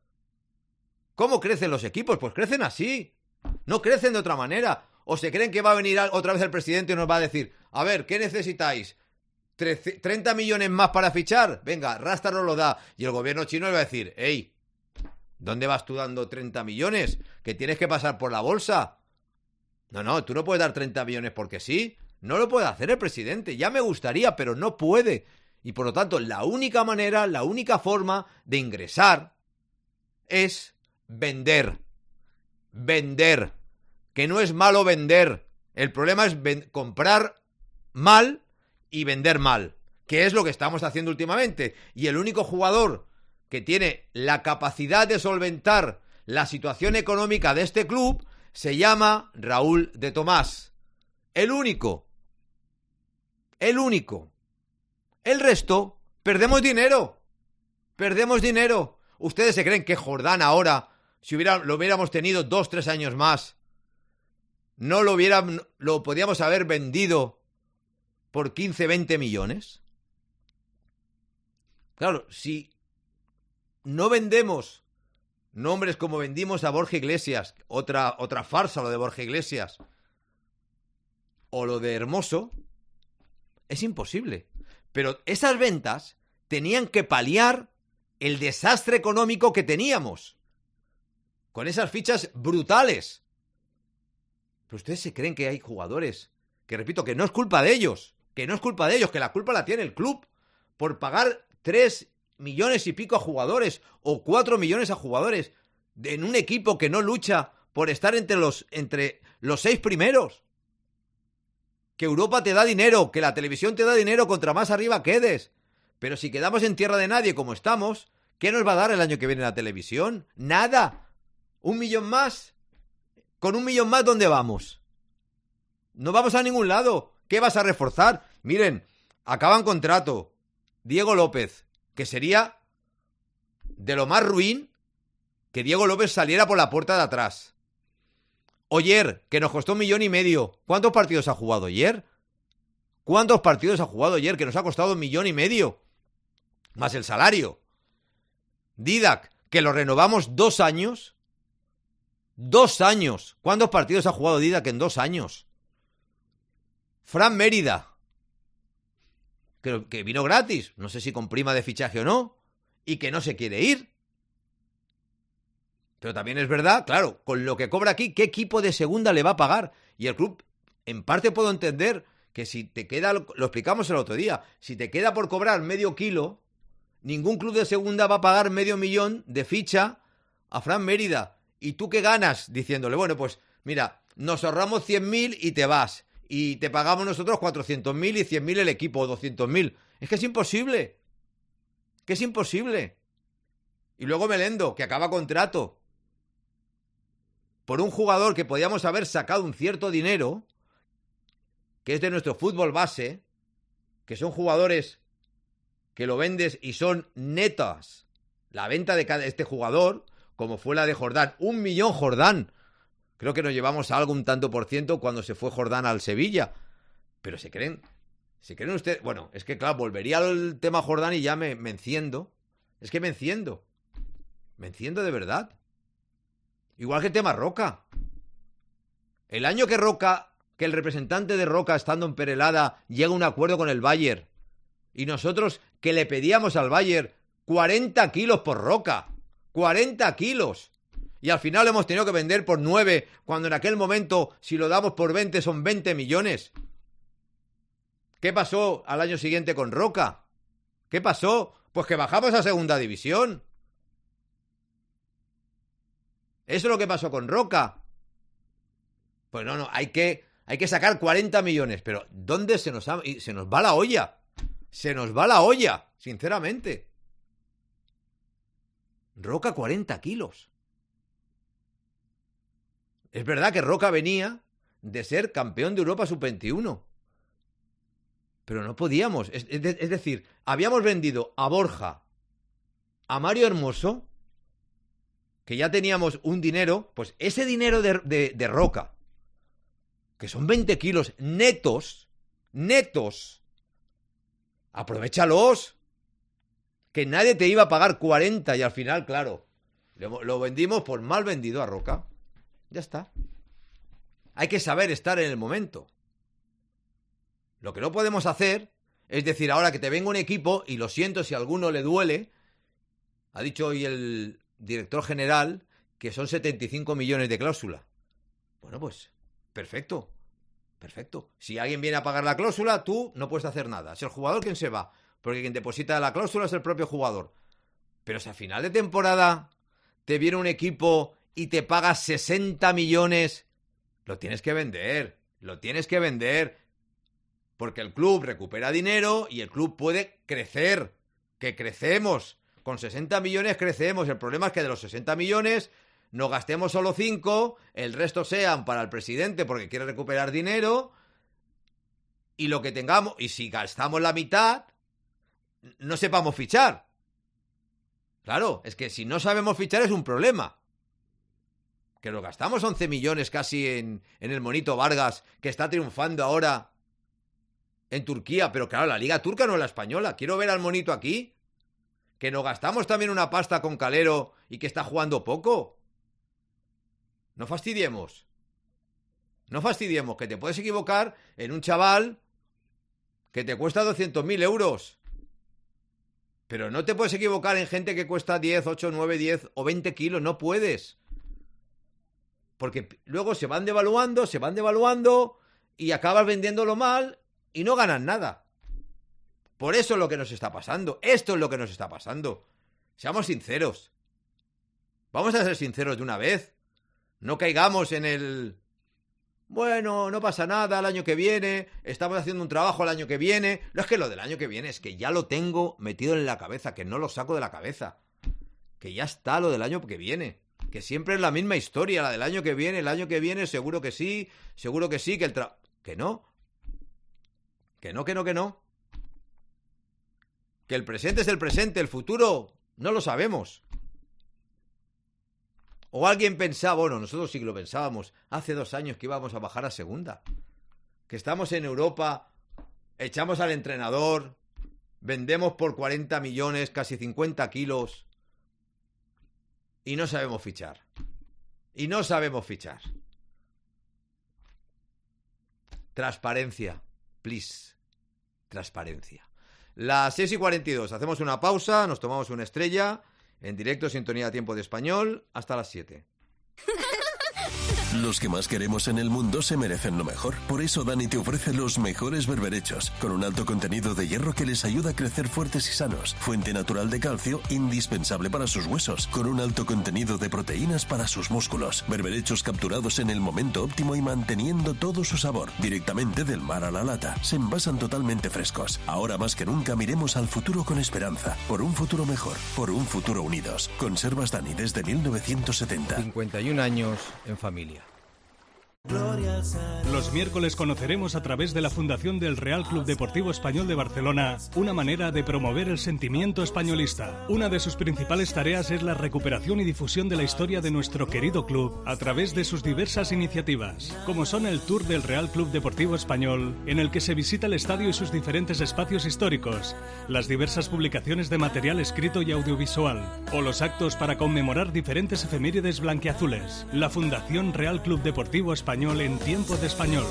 ¿Cómo crecen los equipos? Pues crecen así. No crecen de otra manera. ¿O se creen que va a venir otra vez el presidente y nos va a decir, a ver, ¿qué necesitáis? ¿treinta millones más para fichar? Venga, Rasta nos lo da. Y el gobierno chino le va a decir, hey, ¿dónde vas tú dando treinta millones? Que tienes que pasar por la bolsa. No, no, tú no puedes dar treinta millones porque sí. No lo puede hacer el presidente. Ya me gustaría, pero no puede. Y por lo tanto, la única manera, la única forma de ingresar es vender. Vender. Que no es malo vender. El problema es ven- comprar mal y vender mal. Que es lo que estamos haciendo últimamente. Y el único jugador que tiene la capacidad de solventar la situación económica de este club se llama Raúl de Tomás. El único. El único. El resto, perdemos dinero. Perdemos dinero. ¿Ustedes se creen que Jordán ahora, si hubiera, lo hubiéramos tenido dos, tres años más, no lo hubiera, lo podíamos haber vendido por quince, veinte millones. Claro, si no vendemos nombres como vendimos a Borja Iglesias, otra, otra farsa lo de Borja Iglesias, o lo de Hermoso, es imposible. Pero esas ventas tenían que paliar el desastre económico que teníamos, con esas fichas brutales. Pero ustedes se creen que hay jugadores, que repito, que no es culpa de ellos, que no es culpa de ellos, que la culpa la tiene el club, por pagar tres millones y pico a jugadores, o cuatro millones a jugadores, en un equipo que no lucha por estar entre los, entre los seis primeros. Que Europa te da dinero, que la televisión te da dinero contra más arriba quedes. Pero si quedamos en tierra de nadie como estamos, ¿qué nos va a dar el año que viene la televisión? Nada. ¿Un millón más? ¿Con un millón más dónde vamos? No vamos a ningún lado. ¿Qué vas a reforzar? Miren, acaban contrato Diego López, que sería de lo más ruin que Diego López saliera por la puerta de atrás. Oyer, que nos costó un millón y medio. ¿Cuántos partidos ha jugado Oyer? ¿Cuántos partidos ha jugado Oyer? Que nos ha costado un millón y medio. Más el salario. Didac, que lo renovamos dos años. Dos años. ¿Cuántos partidos ha jugado Didac en dos años? Fran Mérida, que, que vino gratis. No sé si con prima de fichaje o no. Y que no se quiere ir. Pero también es verdad, claro, con lo que cobra aquí, ¿qué equipo de segunda le va a pagar? Y el club, en parte puedo entender que si te queda, lo explicamos el otro día, si te queda por cobrar medio kilo, ningún club de segunda va a pagar medio millón de ficha a Fran Mérida. ¿Y tú qué ganas? Diciéndole, bueno, pues mira, nos ahorramos cien mil y te vas. Y te pagamos nosotros cuatrocientos mil y cien mil el equipo, o doscientos mil. Es que es imposible. Que es imposible. Y luego Melendo, que acaba contrato. Por un jugador que podíamos haber sacado un cierto dinero, que es de nuestro fútbol base, que son jugadores que lo vendes y son netas la venta de cada este jugador, como fue la de Jordán, un millón Jordán. Creo que nos llevamos a algo un tanto por ciento cuando se fue Jordán al Sevilla. Pero se creen, se creen ustedes, bueno, es que claro, volvería al tema Jordán y ya me, me enciendo. Es que me enciendo. Me enciendo de verdad. Igual que el tema Roca. El año que Roca, que el representante de Roca estando en Perelada llega a un acuerdo con el Bayern y nosotros que le pedíamos al Bayern cuarenta kilos por Roca. cuarenta kilos. Y al final hemos tenido que vender por nueve, cuando en aquel momento, si lo damos por veinte, son veinte millones. ¿Qué pasó al año siguiente con Roca? ¿Qué pasó? Pues que bajamos a segunda división. Eso es lo que pasó con Roca. Pues no, no, hay que, hay que sacar cuarenta millones. Pero ¿dónde se nos, ha, se nos va la olla? Se nos va la olla, sinceramente. Roca cuarenta kilos. Es verdad que Roca venía de ser campeón de Europa sub veintiuno. Pero no podíamos. Es, es, es decir, habíamos vendido a Borja, a Mario Hermoso, que ya teníamos un dinero, pues ese dinero de, de, de Roca, que son veinte kilos netos, netos, aprovéchalos, que nadie te iba a pagar cuarenta y al final, claro, lo, lo vendimos por mal vendido a Roca. Ya está. Hay que saber estar en el momento. Lo que no podemos hacer es decir, ahora que te venga un equipo, y lo siento si a alguno le duele, ha dicho hoy el director general que son setenta y cinco millones de cláusula. Bueno, pues, perfecto. Perfecto. Si alguien viene a pagar la cláusula, tú no puedes hacer nada. Es el jugador quien se va, porque quien deposita la cláusula es el propio jugador. Pero si a final de temporada te viene un equipo y te paga sesenta millones, lo tienes que vender, lo tienes que vender, porque el club recupera dinero y el club puede crecer, que crecemos, con sesenta millones crecemos. El problema es que de los sesenta millones no gastemos solo cinco, el resto sean para el presidente porque quiere recuperar dinero, y lo que tengamos, y si gastamos la mitad, no sepamos fichar. Claro, es que si no sabemos fichar es un problema. Que lo gastamos once millones casi en, en el Monito Vargas, que está triunfando ahora, en Turquía, pero claro, la liga turca no es la española. Quiero ver al monito aquí, que nos gastamos también una pasta con Calero y que está jugando poco. No fastidiemos. No fastidiemos, que te puedes equivocar en un chaval que te cuesta doscientos mil euros. Pero no te puedes equivocar en gente que cuesta diez, ocho, nueve, diez o veinte kilos. No puedes. Porque luego se van devaluando, se van devaluando y acabas vendiéndolo mal y no ganas nada. Por eso es lo que nos está pasando. Esto es lo que nos está pasando. Seamos sinceros. Vamos a ser sinceros de una vez. No caigamos en el... Bueno, no pasa nada, el año que viene, estamos haciendo un trabajo el año que viene. No es que lo del año que viene, es que ya lo tengo metido en la cabeza, que no lo saco de la cabeza. Que ya está lo del año que viene. Que siempre es la misma historia, la del año que viene, el año que viene, seguro que sí, seguro que sí, que el tra... Que no. Que no, que no, que no. Que el presente es el presente, el futuro no lo sabemos. O alguien pensaba, bueno, nosotros sí que lo pensábamos, hace dos años que íbamos a bajar a segunda. Que estamos en Europa, echamos al entrenador, vendemos por cuarenta millones, casi cincuenta kilos, y no sabemos fichar. Y no sabemos fichar. Transparencia, please. Transparencia. Las seis y cuarenta y dos, hacemos una pausa, nos tomamos una estrella... En directo, sintonía a tiempo de español, hasta las siete. Los que más queremos en el mundo se merecen lo mejor. Por eso Dani te ofrece los mejores berberechos, con un alto contenido de hierro que les ayuda a crecer fuertes y sanos. Fuente natural de calcio, indispensable para sus huesos, con un alto contenido de proteínas para sus músculos. Berberechos capturados en el momento óptimo y manteniendo todo su sabor. Directamente del mar a la lata. Se envasan totalmente frescos. Ahora más que nunca miremos al futuro con esperanza. Por un futuro mejor. Por un futuro unidos. Conservas Dani desde mil novecientos setenta. cincuenta y un años en familia. Los miércoles conoceremos a través de la Fundación del Real Club Deportivo Español de Barcelona una manera de promover el sentimiento españolista. Una de sus principales tareas es la recuperación y difusión de la historia de nuestro querido club a través de sus diversas iniciativas, como son el Tour del Real Club Deportivo Español, en el que se visita el estadio y sus diferentes espacios históricos, las diversas publicaciones de material escrito y audiovisual, o los actos para conmemorar diferentes efemérides blanquiazules. La Fundación Real Club Deportivo Español en tiempo de español.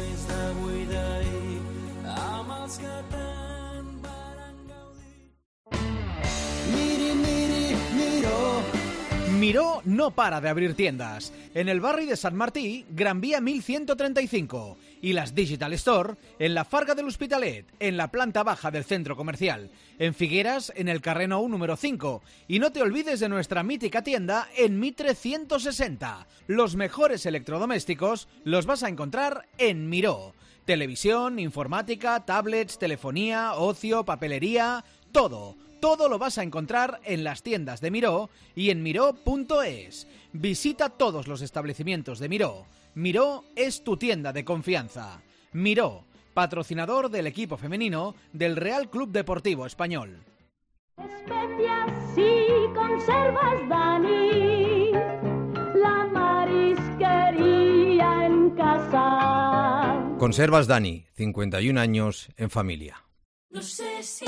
Miró no para de abrir tiendas. En el barri de Sant Martí, Gran Vía mil ciento treinta y cinco. Y las Digital Store en la Farga del Hospitalet, en la planta baja del centro comercial. En Figueras, en el carrer Nou número cinco. Y no te olvides de nuestra mítica tienda en Mitre ciento sesenta. Los mejores electrodomésticos los vas a encontrar en Miró. Televisión, informática, tablets, telefonía, ocio, papelería, todo. Todo lo vas a encontrar en las tiendas de Miró y en miró punto es. Visita todos los establecimientos de Miró. Miró es tu tienda de confianza. Miró, patrocinador del equipo femenino del Real Club Deportivo Español. Especias y conservas, Dani, la marisquería en casa. Conservas Dani, cincuenta y un años en familia. No sé si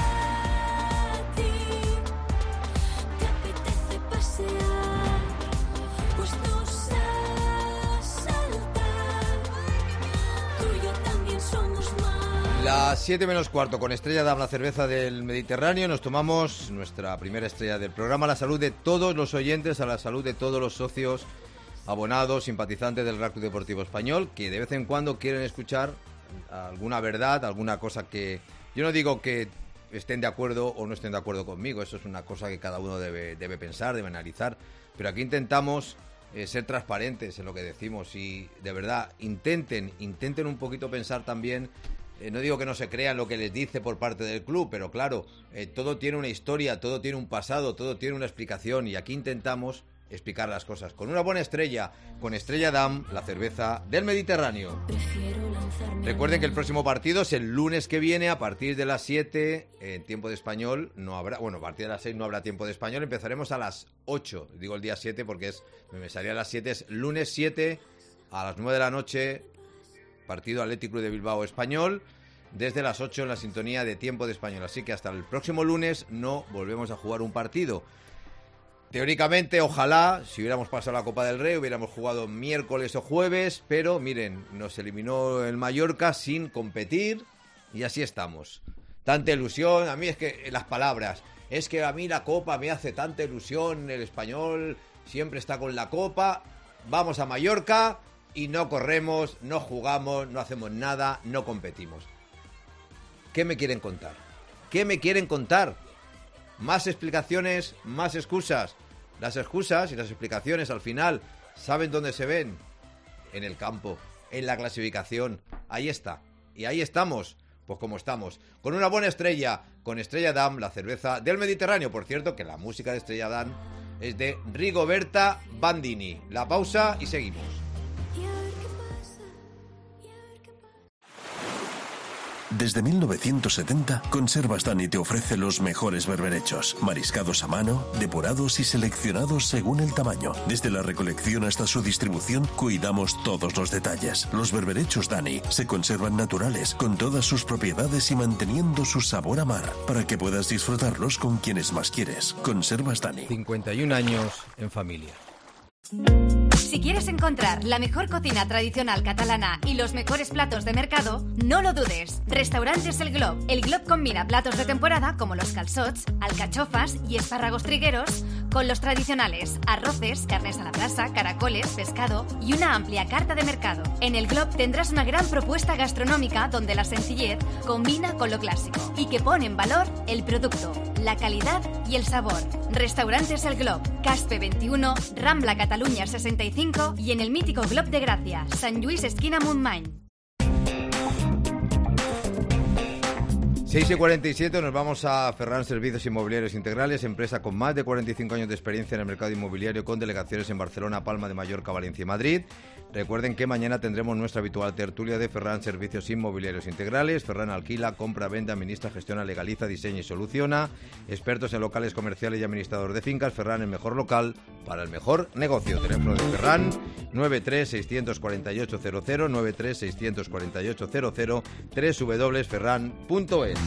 Las siete menos cuarto, con Estrella Damm, la cerveza del Mediterráneo, nos tomamos nuestra primera estrella del programa, a la salud de todos los oyentes, a la salud de todos los socios, abonados, simpatizantes del Real Club Deportivo Español, que de vez en cuando quieren escuchar alguna verdad, alguna cosa que... Yo no digo que estén de acuerdo o no estén de acuerdo conmigo, eso es una cosa que cada uno debe, debe pensar, debe analizar, pero aquí intentamos eh, ser transparentes en lo que decimos y de verdad intenten, intenten un poquito pensar también. Eh, no digo que no se crean lo que les dice por parte del club, pero claro, eh, todo tiene una historia, todo tiene un pasado, todo tiene una explicación y aquí intentamos explicar las cosas con una buena estrella, con Estrella Damm, la cerveza del Mediterráneo. Recuerden que el próximo partido es el lunes que viene a partir de las siete, en tiempo de español, no habrá, bueno, a partir de las seis no habrá tiempo de español, empezaremos a las ocho, digo el día siete porque es, me salía a las siete, es lunes siete a las nueve de la noche, partido Athletic Club de Bilbao Español. desde las ocho en la sintonía de Tiempo de Español. Así que hasta el próximo lunes no volvemos a jugar un partido. Teóricamente, ojalá, si hubiéramos pasado la Copa del Rey, hubiéramos jugado miércoles o jueves, pero miren, nos eliminó el Mallorca sin competir y así estamos. Tanta ilusión, a mí es que las palabras, es que a mí la Copa me hace tanta ilusión, el Español siempre está con la Copa, vamos a Mallorca y no corremos, no jugamos, no hacemos nada, no competimos. ¿Qué me quieren contar? ¿Qué me quieren contar? Más explicaciones, más excusas. Las excusas y las explicaciones al final, ¿saben dónde se ven? En el campo, en la clasificación. Ahí está. Y ahí estamos, pues como estamos. Con una buena estrella, con Estrella Damm, la cerveza del Mediterráneo. Por cierto, que la música de Estrella Damm es de Rigoberta Bandini. La pausa y seguimos. Desde mil novecientos setenta, Conservas Dani te ofrece los mejores berberechos, mariscados a mano, depurados y seleccionados según el tamaño. Desde la recolección hasta su distribución, cuidamos todos los detalles. Los berberechos Dani se conservan naturales, con todas sus propiedades y manteniendo su sabor a mar, para que puedas disfrutarlos con quienes más quieres. Conservas Dani. cincuenta y un años en familia. Si quieres encontrar la mejor cocina tradicional catalana y los mejores platos de mercado, no lo dudes. Restaurantes El Glob. El Glob combina platos de temporada como los calçots, alcachofas y espárragos trigueros con los tradicionales arroces, carnes a la brasa, caracoles, pescado y una amplia carta de mercado. En El Glob tendrás una gran propuesta gastronómica donde la sencillez combina con lo clásico y que pone en valor el producto, la calidad y el sabor. Restaurantes El Glob, Caspe veintiuno, Rambla Cataluña sesenta y cinco y en el mítico Glob de Gracia, Sant Lluís esquina Montmany. seis y cuarenta y siete nos vamos a Ferran Servicios Inmobiliarios Integrales, empresa con más de cuarenta y cinco años de experiencia en el mercado inmobiliario, con delegaciones en Barcelona, Palma de Mallorca, Valencia y Madrid. Recuerden que mañana tendremos nuestra habitual tertulia de Ferran Servicios Inmobiliarios Integrales. Ferran alquila, compra, vende, administra, gestiona, legaliza, diseña y soluciona. Expertos en locales comerciales y administrador de fincas. Ferran, el mejor local para el mejor negocio. Teléfono de Ferran, nueve tres seis cuatro ocho cero cero, nueve tres seis cuatro ocho cero cero, doble u doble u doble u punto ferran punto es.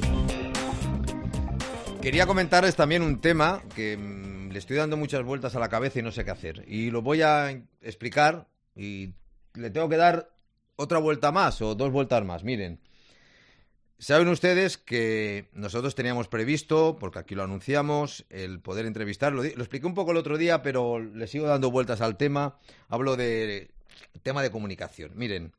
Quería comentarles también un tema que mmm, le estoy dando muchas vueltas a la cabeza y no sé qué hacer. Y lo voy a explicar y le tengo que dar otra vuelta más o dos vueltas más. Miren, saben ustedes que nosotros teníamos previsto, porque aquí lo anunciamos, el poder entrevistar. Lo, lo expliqué un poco el otro día, pero le sigo dando vueltas al tema. Hablo de tema de comunicación. Miren,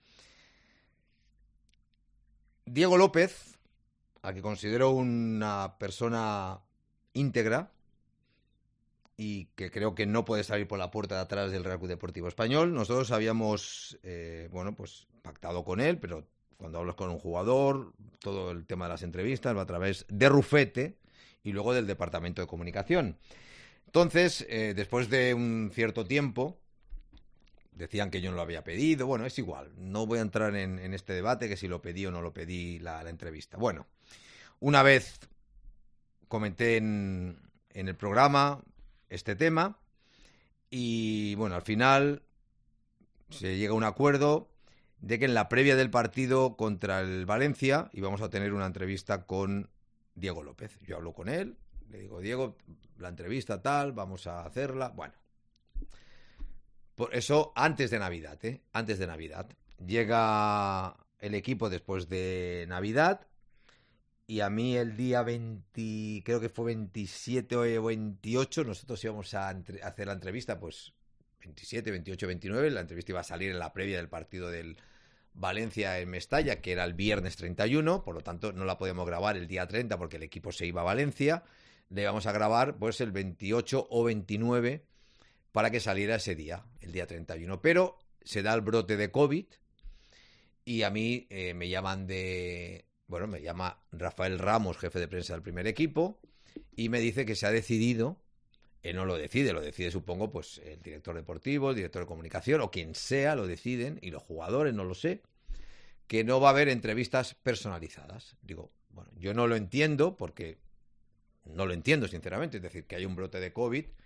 Diego López, a que considero una persona íntegra y que creo que no puede salir por la puerta de atrás del Real Club Deportivo Español. Nosotros habíamos, eh, bueno, pues pactado con él, pero cuando hablas con un jugador, todo el tema de las entrevistas va a través de Rufete y luego del Departamento de Comunicación. Entonces, eh, después de un cierto tiempo, decían que yo no lo había pedido. Bueno, es igual, no voy a entrar en, en este debate, que si lo pedí o no lo pedí la, la entrevista. Bueno, una vez comenté en, en el programa este tema y, bueno, al final se llega a un acuerdo de que en la previa del partido contra el Valencia íbamos a tener una entrevista con Diego López. Yo hablo con él, le digo, Diego, la entrevista tal, vamos a hacerla. Bueno, por eso antes de Navidad, ¿eh? Antes de Navidad. Llega el equipo después de Navidad y a mí el día veinte, creo que fue veintisiete o veintiocho, nosotros íbamos a, entre, a hacer la entrevista, pues veintisiete, veintiocho, veintinueve, la entrevista iba a salir en la previa del partido del Valencia en Mestalla, que era el viernes treinta y uno, por lo tanto no la podíamos grabar el día treinta porque el equipo se iba a Valencia, le íbamos a grabar pues el veintiocho o veintinueve para que saliera ese día, el día treinta y uno, pero se da el brote de COVID y a mí eh, me llaman de... Bueno, me llama Rafael Ramos, jefe de prensa del primer equipo, y me dice que se ha decidido, él no lo decide, lo decide supongo pues el director deportivo, el director de comunicación o quien sea, lo deciden, y los jugadores, no lo sé, que no va a haber entrevistas personalizadas. Digo, bueno, yo no lo entiendo porque no lo entiendo sinceramente, es decir, que hay un brote de COVID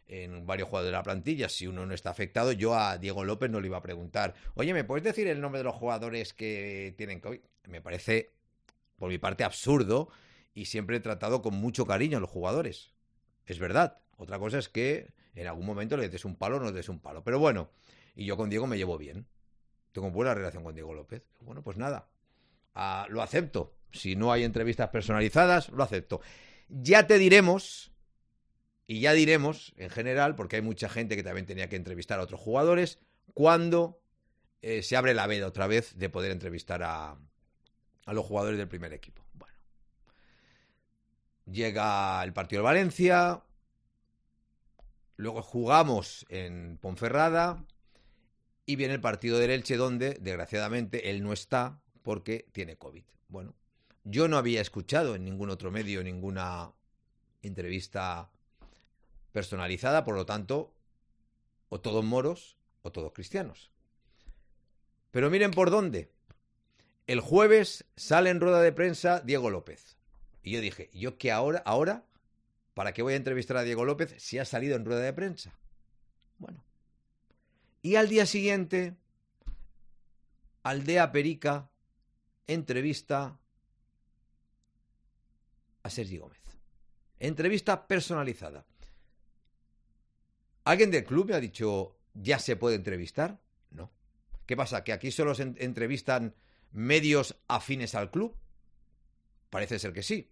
en varios jugadores de la plantilla, si uno no está afectado. Yo a Diego López no le iba a preguntar, oye, ¿me puedes decir el nombre de los jugadores que tienen COVID? Me parece, por mi parte, absurdo, y siempre he tratado con mucho cariño a los jugadores. Es verdad. Otra cosa es que en algún momento le des un palo o no le des un palo. Pero bueno, y yo con Diego me llevo bien. Tengo buena relación con Diego López. Bueno, pues nada, uh, lo acepto. Si no hay entrevistas personalizadas, lo acepto. Ya te diremos... Y ya diremos, en general, porque hay mucha gente que también tenía que entrevistar a otros jugadores, cuando eh, se abre la veda otra vez de poder entrevistar a, a los jugadores del primer equipo. Bueno, llega el partido de Valencia, luego jugamos en Ponferrada y viene el partido del Elche, donde, desgraciadamente, él no está porque tiene COVID. Bueno, yo no había escuchado en ningún otro medio ninguna entrevista personalizada, por lo tanto, o todos moros o todos cristianos. Pero miren por dónde. El jueves sale en rueda de prensa Diego López. Y yo dije, ¿yo qué ahora, ahora? ¿Para qué voy a entrevistar a Diego López si ha salido en rueda de prensa? Bueno. Y al día siguiente, Aldea Perica entrevista a Sergi Gómez. Entrevista personalizada. ¿Alguien del club me ha dicho, ya se puede entrevistar? No. ¿Qué pasa? ¿Que aquí solo se entrevistan medios afines al club? Parece ser que sí.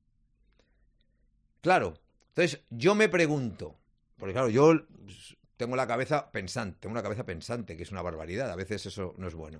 Claro. Entonces, yo me pregunto, porque claro, yo tengo la cabeza pensante, tengo una cabeza pensante, que es una barbaridad, a veces eso no es bueno.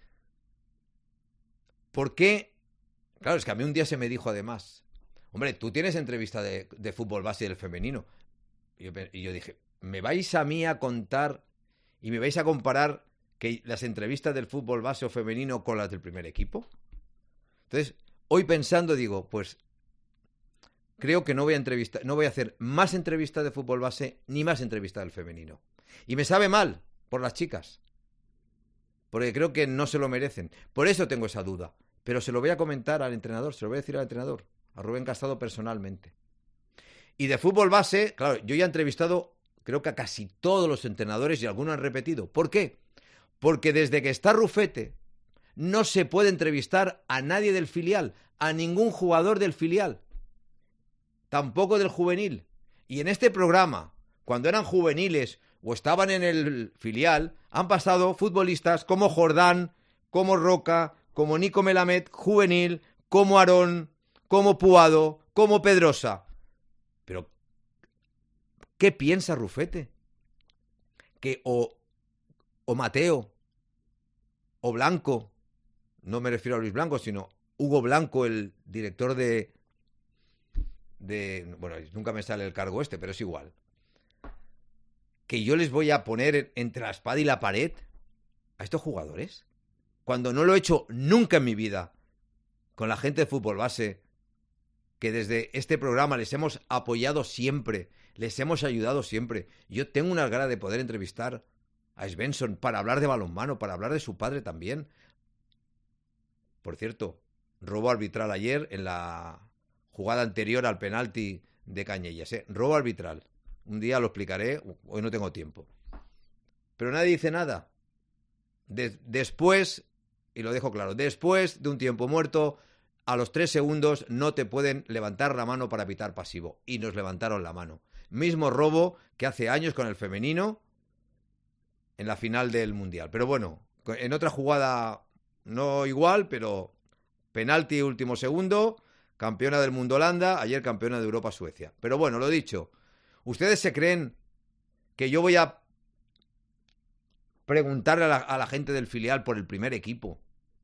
¿Por qué? Claro, es que a mí un día se me dijo además, hombre, tú tienes entrevista de, de fútbol base del femenino. Y yo, y yo dije, ¿me vais a mí a contar y me vais a comparar que las entrevistas del fútbol base o femenino con las del primer equipo? Entonces, hoy pensando digo, pues creo que no voy a entrevistar, no voy a hacer más entrevistas de fútbol base ni más entrevistas del femenino. Y me sabe mal por las chicas, porque creo que no se lo merecen. Por eso tengo esa duda. Pero se lo voy a comentar al entrenador, se lo voy a decir al entrenador, a Rubén Castado personalmente. Y de fútbol base, claro, yo ya he entrevistado creo que a casi todos los entrenadores y algunos han repetido. ¿Por qué? Porque desde que está Rufete no se puede entrevistar a nadie del filial, a ningún jugador del filial, tampoco del juvenil. Y en este programa, cuando eran juveniles o estaban en el filial, han pasado futbolistas como Jordán, como Roca, como Nico Melamed, juvenil, como Aarón, como Puado, como Pedrosa. Pero, ¿qué piensa Rufete? Que o, o Mateo, o Blanco, no me refiero a Luis Blanco, sino Hugo Blanco, el director de... de bueno, nunca me sale el cargo este, pero es igual. Que yo les voy a poner entre la espada y la pared a estos jugadores, cuando no lo he hecho nunca en mi vida con la gente de fútbol base, que desde este programa les hemos apoyado siempre, les hemos ayudado siempre. Yo tengo unas ganas de poder entrevistar a Svensson para hablar de balonmano, para hablar de su padre también. Por cierto, robo arbitral ayer en la jugada anterior al penalti de Cañellas, ¿eh? Robo arbitral. Un día lo explicaré, hoy no tengo tiempo. Pero nadie dice nada. De- después, y lo dejo claro, después de un tiempo muerto, a los tres segundos no te pueden levantar la mano para pitar pasivo. Y nos levantaron la mano. Mismo robo que hace años con el femenino en la final del Mundial. Pero bueno, en otra jugada no igual, pero penalti último segundo, campeona del mundo Holanda, ayer campeona de Europa Suecia. Pero bueno, lo dicho, ¿ustedes se creen que yo voy a preguntarle a la, a la gente del filial por el primer equipo?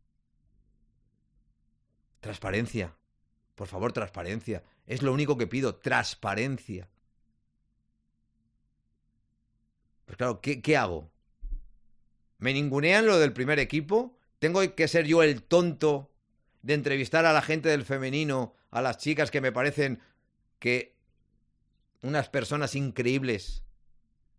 Transparencia. Por favor, transparencia. Es lo único que pido, transparencia. Pues claro, ¿qué, qué hago? ¿Me ningunean lo del primer equipo? ¿Tengo que ser yo el tonto de entrevistar a la gente del femenino, a las chicas que me parecen que unas personas increíbles?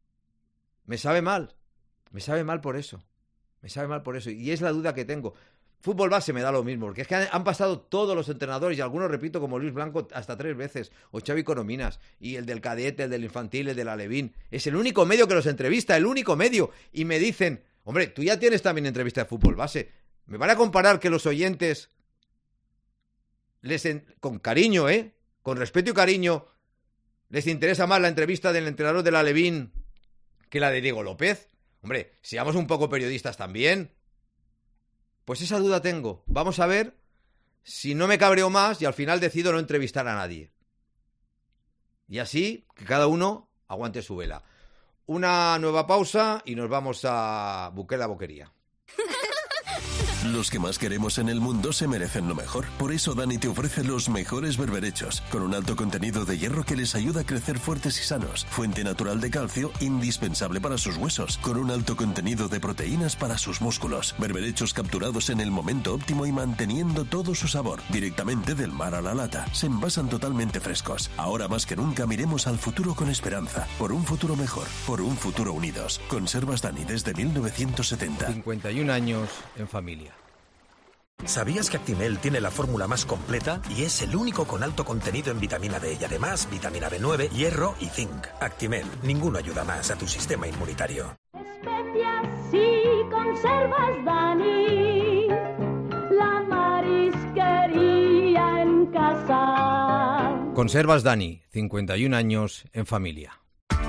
Me sabe mal. Me sabe mal por eso. Me sabe mal por eso. Y es la duda que tengo. Fútbol base me da lo mismo, porque es que han, han pasado todos los entrenadores, y algunos, repito, como Luis Blanco, hasta tres veces, o Xavi Corominas, y el del cadete, el del infantil, el del alevín. Es el único medio que los entrevista, el único medio. Y me dicen, hombre, tú ya tienes también entrevista de fútbol base. ¿Me van a comparar que los oyentes, les en... con cariño, eh, con respeto y cariño, les interesa más la entrevista del entrenador del alevín que la de Diego López? Hombre, seamos un poco periodistas también. Pues esa duda tengo. Vamos a ver si no me cabreo más y al final decido no entrevistar a nadie. Y así, que cada uno aguante su vela. Una nueva pausa y nos vamos a Buquet la Boquería. Los que más queremos en el mundo se merecen lo mejor. Por eso Dani te ofrece los mejores berberechos, con un alto contenido de hierro que les ayuda a crecer fuertes y sanos. Fuente natural de calcio, indispensable para sus huesos, con un alto contenido de proteínas para sus músculos. Berberechos capturados en el momento óptimo y manteniendo todo su sabor, directamente del mar a la lata. Se envasan totalmente frescos. Ahora más que nunca miremos al futuro con esperanza. Por un futuro mejor, por un futuro unidos. Conservas Dani desde mil novecientos setenta. cincuenta y un años en familia. ¿Sabías que Actimel tiene la fórmula más completa y es el único con alto contenido en vitamina D y además vitamina B nueve, hierro y zinc? Actimel, ninguno ayuda más a tu sistema inmunitario. Especias y conservas Dani, la marisquería en casa. Conservas Dani, cincuenta y un años en familia.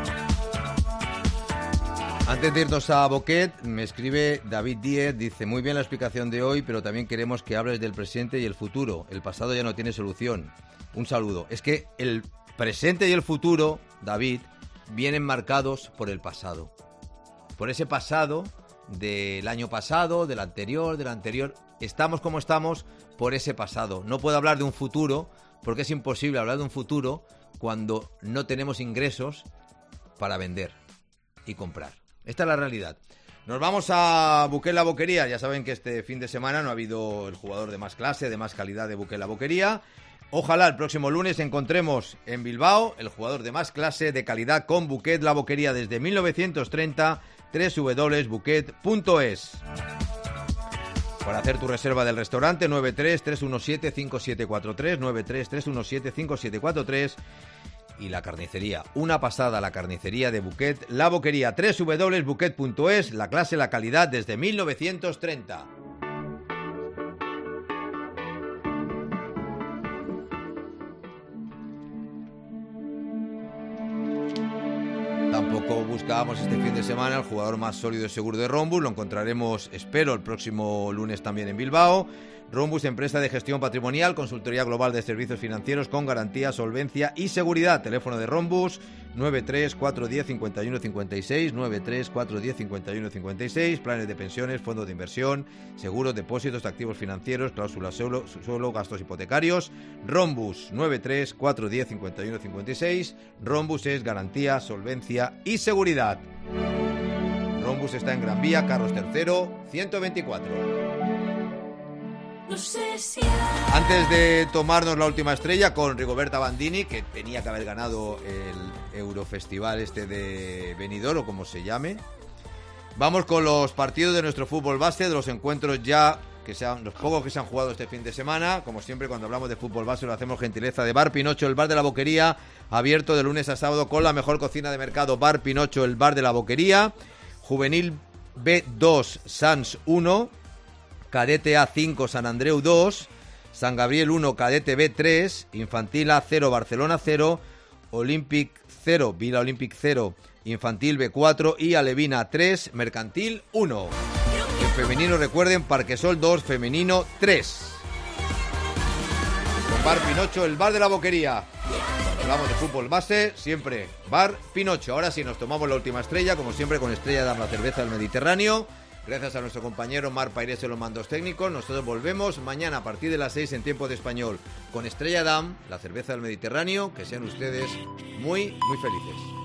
Antes de irnos a Boquet, me escribe David Díez, dice, muy bien la explicación de hoy, pero también queremos que hables del presente y el futuro. El pasado ya no tiene solución. Un saludo. Es que el presente y el futuro, David, vienen marcados por el pasado. Por ese pasado del año pasado, del anterior, del anterior. Estamos como estamos por ese pasado. No puedo hablar de un futuro, porque es imposible hablar de un futuro cuando no tenemos ingresos para vender y comprar. Esta es la realidad. Nos vamos a Buquet la Boquería. Ya saben que este fin de semana no ha habido el jugador de más clase, de más calidad de Buquet la Boquería. Ojalá el próximo lunes encontremos en Bilbao el jugador de más clase, de calidad, con Buquet la Boquería desde mil novecientos treinta, doble u doble u doble u punto buquet punto es. Para hacer tu reserva del restaurante, nueve tres tres uno siete cinco siete cuatro tres, nueve tres tres uno siete cinco siete cuatro tres. Y la carnicería, una pasada, la carnicería de Buquet la Boquería, doble u doble u doble u punto buquet punto es, la clase, la calidad desde mil novecientos treinta. Tampoco buscábamos este fin de semana el jugador más sólido y seguro de Rombus. Lo encontraremos, espero, el próximo lunes también en Bilbao. Rombus, empresa de gestión patrimonial, consultoría global de servicios financieros con garantía, solvencia y seguridad. Teléfono de Rombus, nueve tres cuatro uno cero cinco uno cinco seis, nueve tres cuatro uno cero cinco uno cinco seis. Planes de pensiones, fondos de inversión, seguros, depósitos, activos financieros, cláusulas suelo, suelo, gastos hipotecarios. Rombus, nueve tres cuatro uno cero cinco uno cinco seis. Rombus es garantía, solvencia y seguridad. Rombus está en Gran Vía, Carlos tercero, ciento veinticuatro. No sé si Antes de tomarnos la última estrella con Rigoberta Bandini, que tenía que haber ganado el Eurofestival este de Benidorm, o como se llame, vamos con los partidos de nuestro fútbol base, de los encuentros ya, que sean los pocos que se han jugado este fin de semana. Como siempre, cuando hablamos de fútbol base lo hacemos gentileza de Bar Pinocho, el bar de la Boquería, abierto de lunes a sábado con la mejor cocina de mercado. Bar Pinocho, el bar de la Boquería. Juvenil B dos, Sans uno, Cadete A cinco, San Andreu dos, San Gabriel uno, Cadete B tres, Infantil A cero, Barcelona cero, Olympic cero, Vila Olympic cero, Infantil B cuatro y Alevina tres, Mercantil uno. En femenino, recuerden, Parquesol dos, Femenino tres. Con Bar Pinocho, el bar de la Boquería. Cuando hablamos de fútbol base, siempre Bar Pinocho. Ahora sí, nos tomamos la última estrella, como siempre, con Estrella Damm, la cerveza del Mediterráneo. Gracias a nuestro compañero Mar Pairés en los mandos técnicos. Nosotros volvemos mañana a partir de las seis en tiempo de español con Estrella Damm, la cerveza del Mediterráneo. Que sean ustedes muy, muy felices.